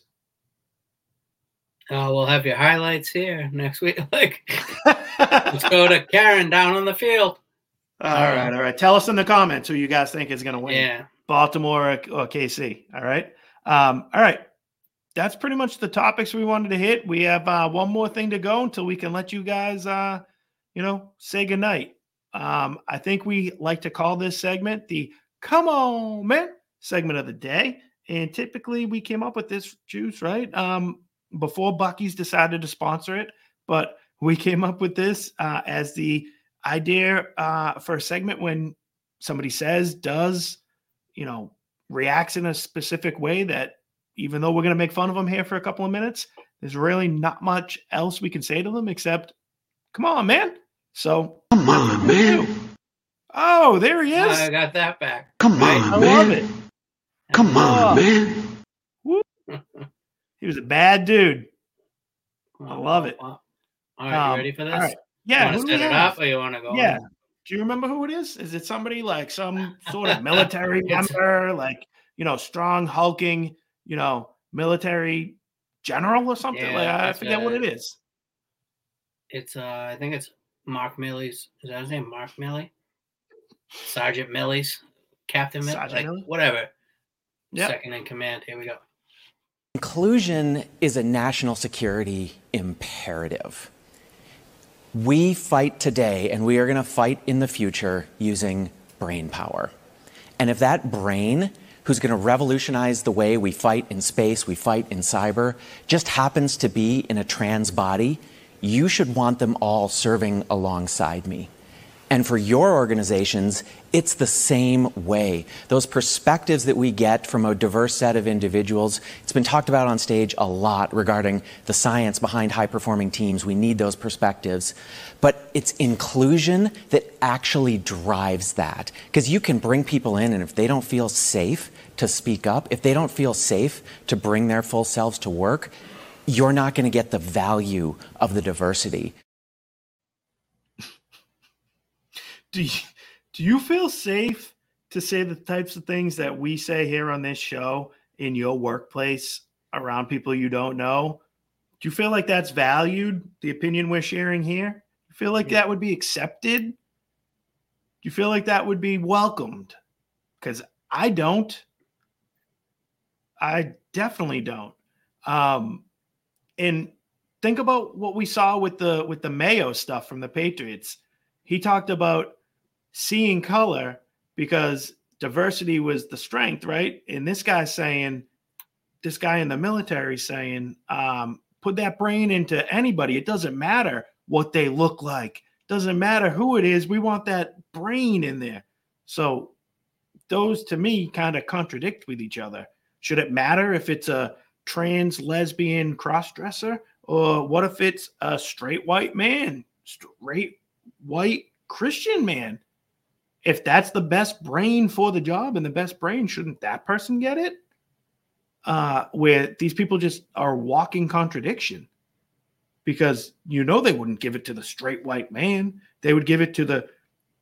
Oh, we'll have your highlights here next week. Like, let's go to Karen down on the field. All um, right, all right. Tell us in the comments who you guys think is going to win. Yeah, Baltimore or, or K C. All right, um, all right. That's pretty much the topics we wanted to hit. We have uh, one more thing to go until we can let you guys, uh, you know, say goodnight. Um, I think we like to call this segment the "Come On Man" segment of the day, and typically we came up with this, Juice, right? Um, before Buc-ee's decided to sponsor it, but we came up with this uh, as the idea uh, for a segment when somebody says, does, you know, reacts in a specific way that even though we're going to make fun of them here for a couple of minutes, there's really not much else we can say to them except, come on, man. So come on, man. Oh, there he is. I got that back. Come right? on, I man. love it. Come on, oh. man. Woo. He was a bad dude. I love it. All right, you ready for this? All right. Yeah. You want to set it up or you want to go Yeah. on? Do you remember who it is? Is it somebody like some sort of military member, like, you know, strong, hulking, you know, military general or something? Yeah, like I forget uh, what it is. It's, uh, I think it's Mark Milley's. Is that his name? Mark Milley? Sergeant Millie's, Captain Millie, Sergeant like Millie? whatever. Yep. Second in command. Here we go. Inclusion is a national security imperative. We fight today, and we are going to fight in the future using brain power. And if that brain, who's going to revolutionize the way we fight in space, we fight in cyber, just happens to be in a trans body, you should want them all serving alongside me. And for your organizations, it's the same way. Those perspectives that we get from a diverse set of individuals, it's been talked about on stage a lot regarding the science behind high-performing teams. We need those perspectives. But it's inclusion that actually drives that. Because you can bring people in, and if they don't feel safe to speak up, if they don't feel safe to bring their full selves to work, you're not going to get the value of the diversity. Do you, do you feel safe to say the types of things that we say here on this show in your workplace around people you don't know? Do you feel like that's valued, the opinion we're sharing here? You feel like that would be accepted? Do you feel like that would be welcomed? Because I don't. I definitely don't. Um, and think about what we saw with the with the Mayo stuff from the Patriots. He talked about seeing color because diversity was the strength, right? And this guy's saying, this guy in the military saying, um, put that brain into anybody. It doesn't matter what they look like. Doesn't matter who it is. We want that brain in there. So those, to me, kind of contradict with each other. Should it matter if it's a trans lesbian cross-dresser? Or what if it's a straight white man, straight white Christian man? If that's the best brain for the job and the best brain, shouldn't that person get it? Uh, where these people just are walking contradiction, because you know they wouldn't give it to the straight white man. They would give it to the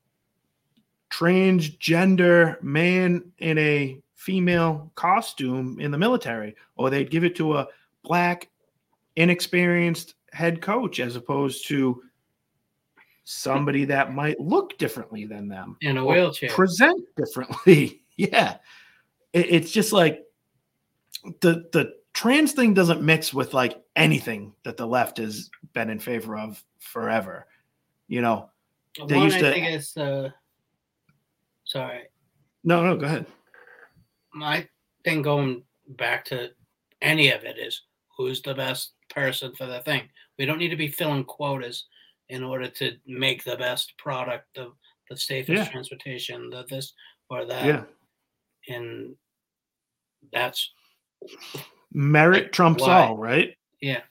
transgender man in a female costume in the military, or they'd give it to a black, inexperienced head coach as opposed to somebody that might look differently than them in a wheelchair, present differently. Yeah. It, it's just like the, the trans thing doesn't mix with like anything that the left has been in favor of forever. You know, they One, used I to, think it's uh, sorry. no, no, go ahead. My thing going back to any of it is who's the best person for the thing. We don't need to be filling quotas in order to make the best product, the, the safest Yeah. transportation, the this or that. Yeah. And that's Merit like, trumps why? all, right? Yeah.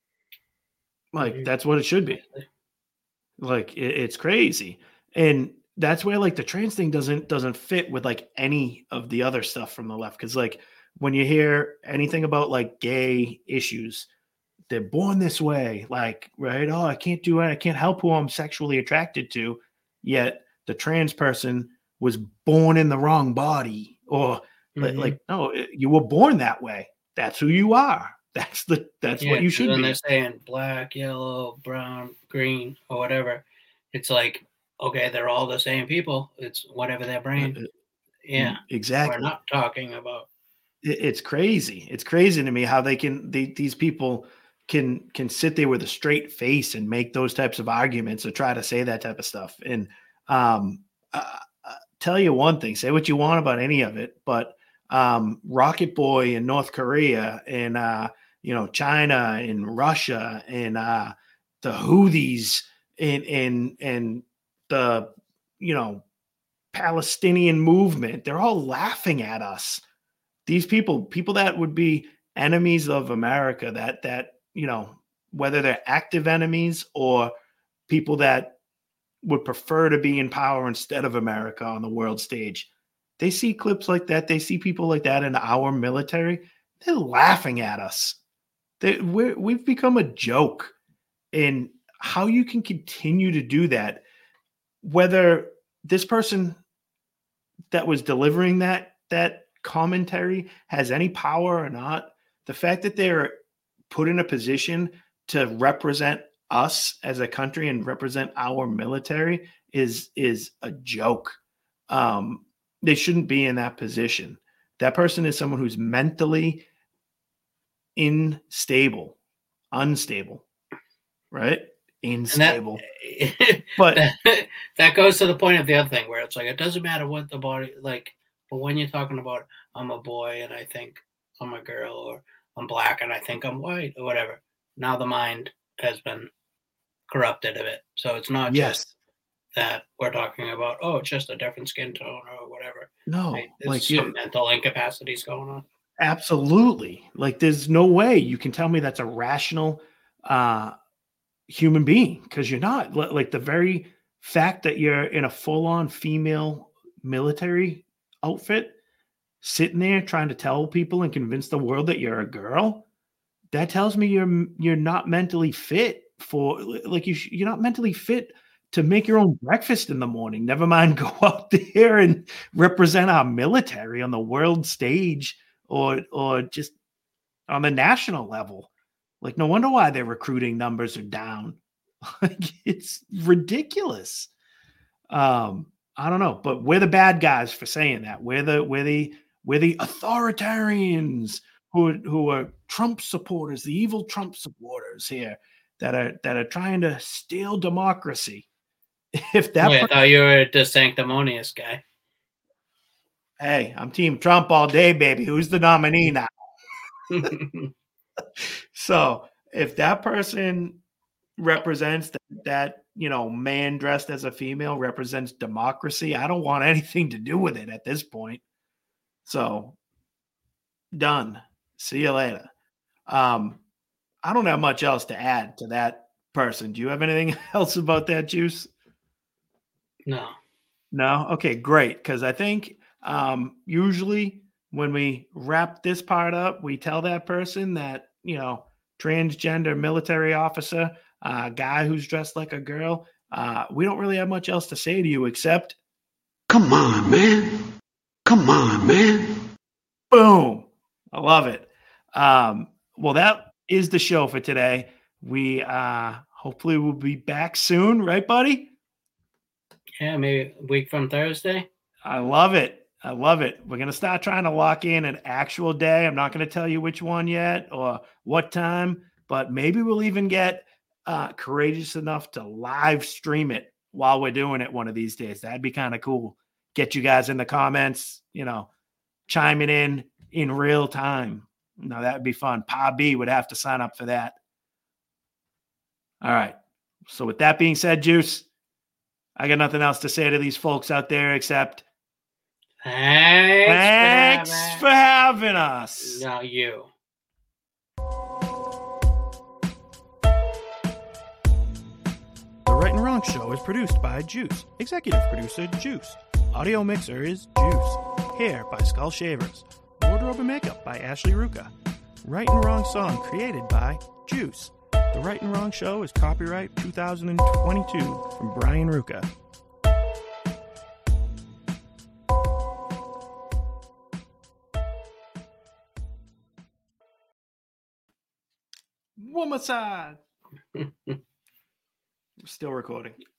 Like that's what it should be. Like it, it's crazy. And that's where like the trans thing doesn't doesn't fit with like any of the other stuff from the left. Cause like when you hear anything about like gay issues, they're born this way, like, right? Oh, I can't do it. I can't help who I'm sexually attracted to. Yet the trans person was born in the wrong body, or like, Mhm. like, no, you were born that way. That's who you are. That's the, that's Yeah, what you 'cause should when be. they're saying black, yellow, brown, green, or whatever, it's like, okay, they're all the same people. It's whatever their brain. Yeah. Exactly. We're not talking about. It- It's crazy. It's crazy to me how they can, they, these people can, can sit there with a straight face and make those types of arguments or try to say that type of stuff. And um, uh, uh, tell you one thing, say what you want about any of it, but um, Rocket Boy in North Korea and, uh, you know, China and Russia and uh, the Houthis and, and, and the, you know, Palestinian movement, they're all laughing at us. These people, people that would be enemies of America, that, that, you know, whether they're active enemies or people that would prefer to be in power instead of America on the world stage, they see clips like that. They see people like that in our military. They're laughing at us. They, we're, we've become a joke. And how you can continue to do that, whether this person that was delivering that, that commentary has any power or not, the fact that they're put in a position to represent us as a country and represent our military is, is a joke. um, they shouldn't be in that position. That person is someone who's mentally unstable, unstable, right? Unstable. That, but that, that goes to the point of the other thing where it's like, it doesn't matter what the body, like, but when you're talking about, I'm a boy and I think I'm a girl, or I'm black and I think I'm white, or whatever. Now the mind has been corrupted a bit. So it's not yes. just that we're talking about, oh, it's just a different skin tone or whatever. No, right? There's like some you, mental incapacities going on. Absolutely. Like there's no way you can tell me that's a rational uh, human being, because you're not. Like the very fact that you're in a full-on female military outfit, sitting there trying to tell people and convince the world that you're a girl, that tells me you're you're not mentally fit for, like, you you're not mentally fit to make your own breakfast in the morning. Never mind go out there and represent our military on the world stage, or or just on the national level. Like, no wonder why their recruiting numbers are down. Like, it's ridiculous. Um, I don't know, but we're the bad guys for saying that. We're the we're the we're the authoritarians who are, who are Trump supporters, the evil Trump supporters here that are that are trying to steal democracy. If that, Wait, I thought you were a sanctimonious guy. Hey, I'm Team Trump all day, baby. Who's the nominee now? So if that person represents that, that, you know, man dressed as a female represents democracy, I don't want anything to do with it at this point. So done. See you later. Um, I don't have much else to add to that person. Do you have anything else about that, Juice? No. No? Okay, great. Because I think um, usually when we wrap this part up, we tell that person that, you know, transgender military officer, uh, guy who's dressed like a girl, uh, we don't really have much else to say to you except, come on, man. Come on, man. Boom. I love it. Um, well, that is the show for today. We uh, hopefully will be back soon, right, buddy? Yeah, maybe a week from Thursday. I love it. I love it. We're going to start trying to lock in an actual day. I'm not going to tell you which one yet or what time, but maybe we'll even get uh, courageous enough to live stream it while we're doing it one of these days. That'd be kind of cool. Get you guys in the comments, you know, chiming in in real time. Now that'd be fun. Pa B would have to sign up for that. All right. So with that being said, Juice, I got nothing else to say to these folks out there except thanks, thanks for having, for having us. No, you. The Right and Wrong Show is produced by Juice. Executive producer, Juice. Audio mixer is Juice. Hair by Skull Shavers. Wardrobe and makeup by Ashley Ruka. Right and Wrong song created by Juice. The Right and Wrong Show is copyright two thousand twenty-two from Brian Ruka. One more side. Still recording.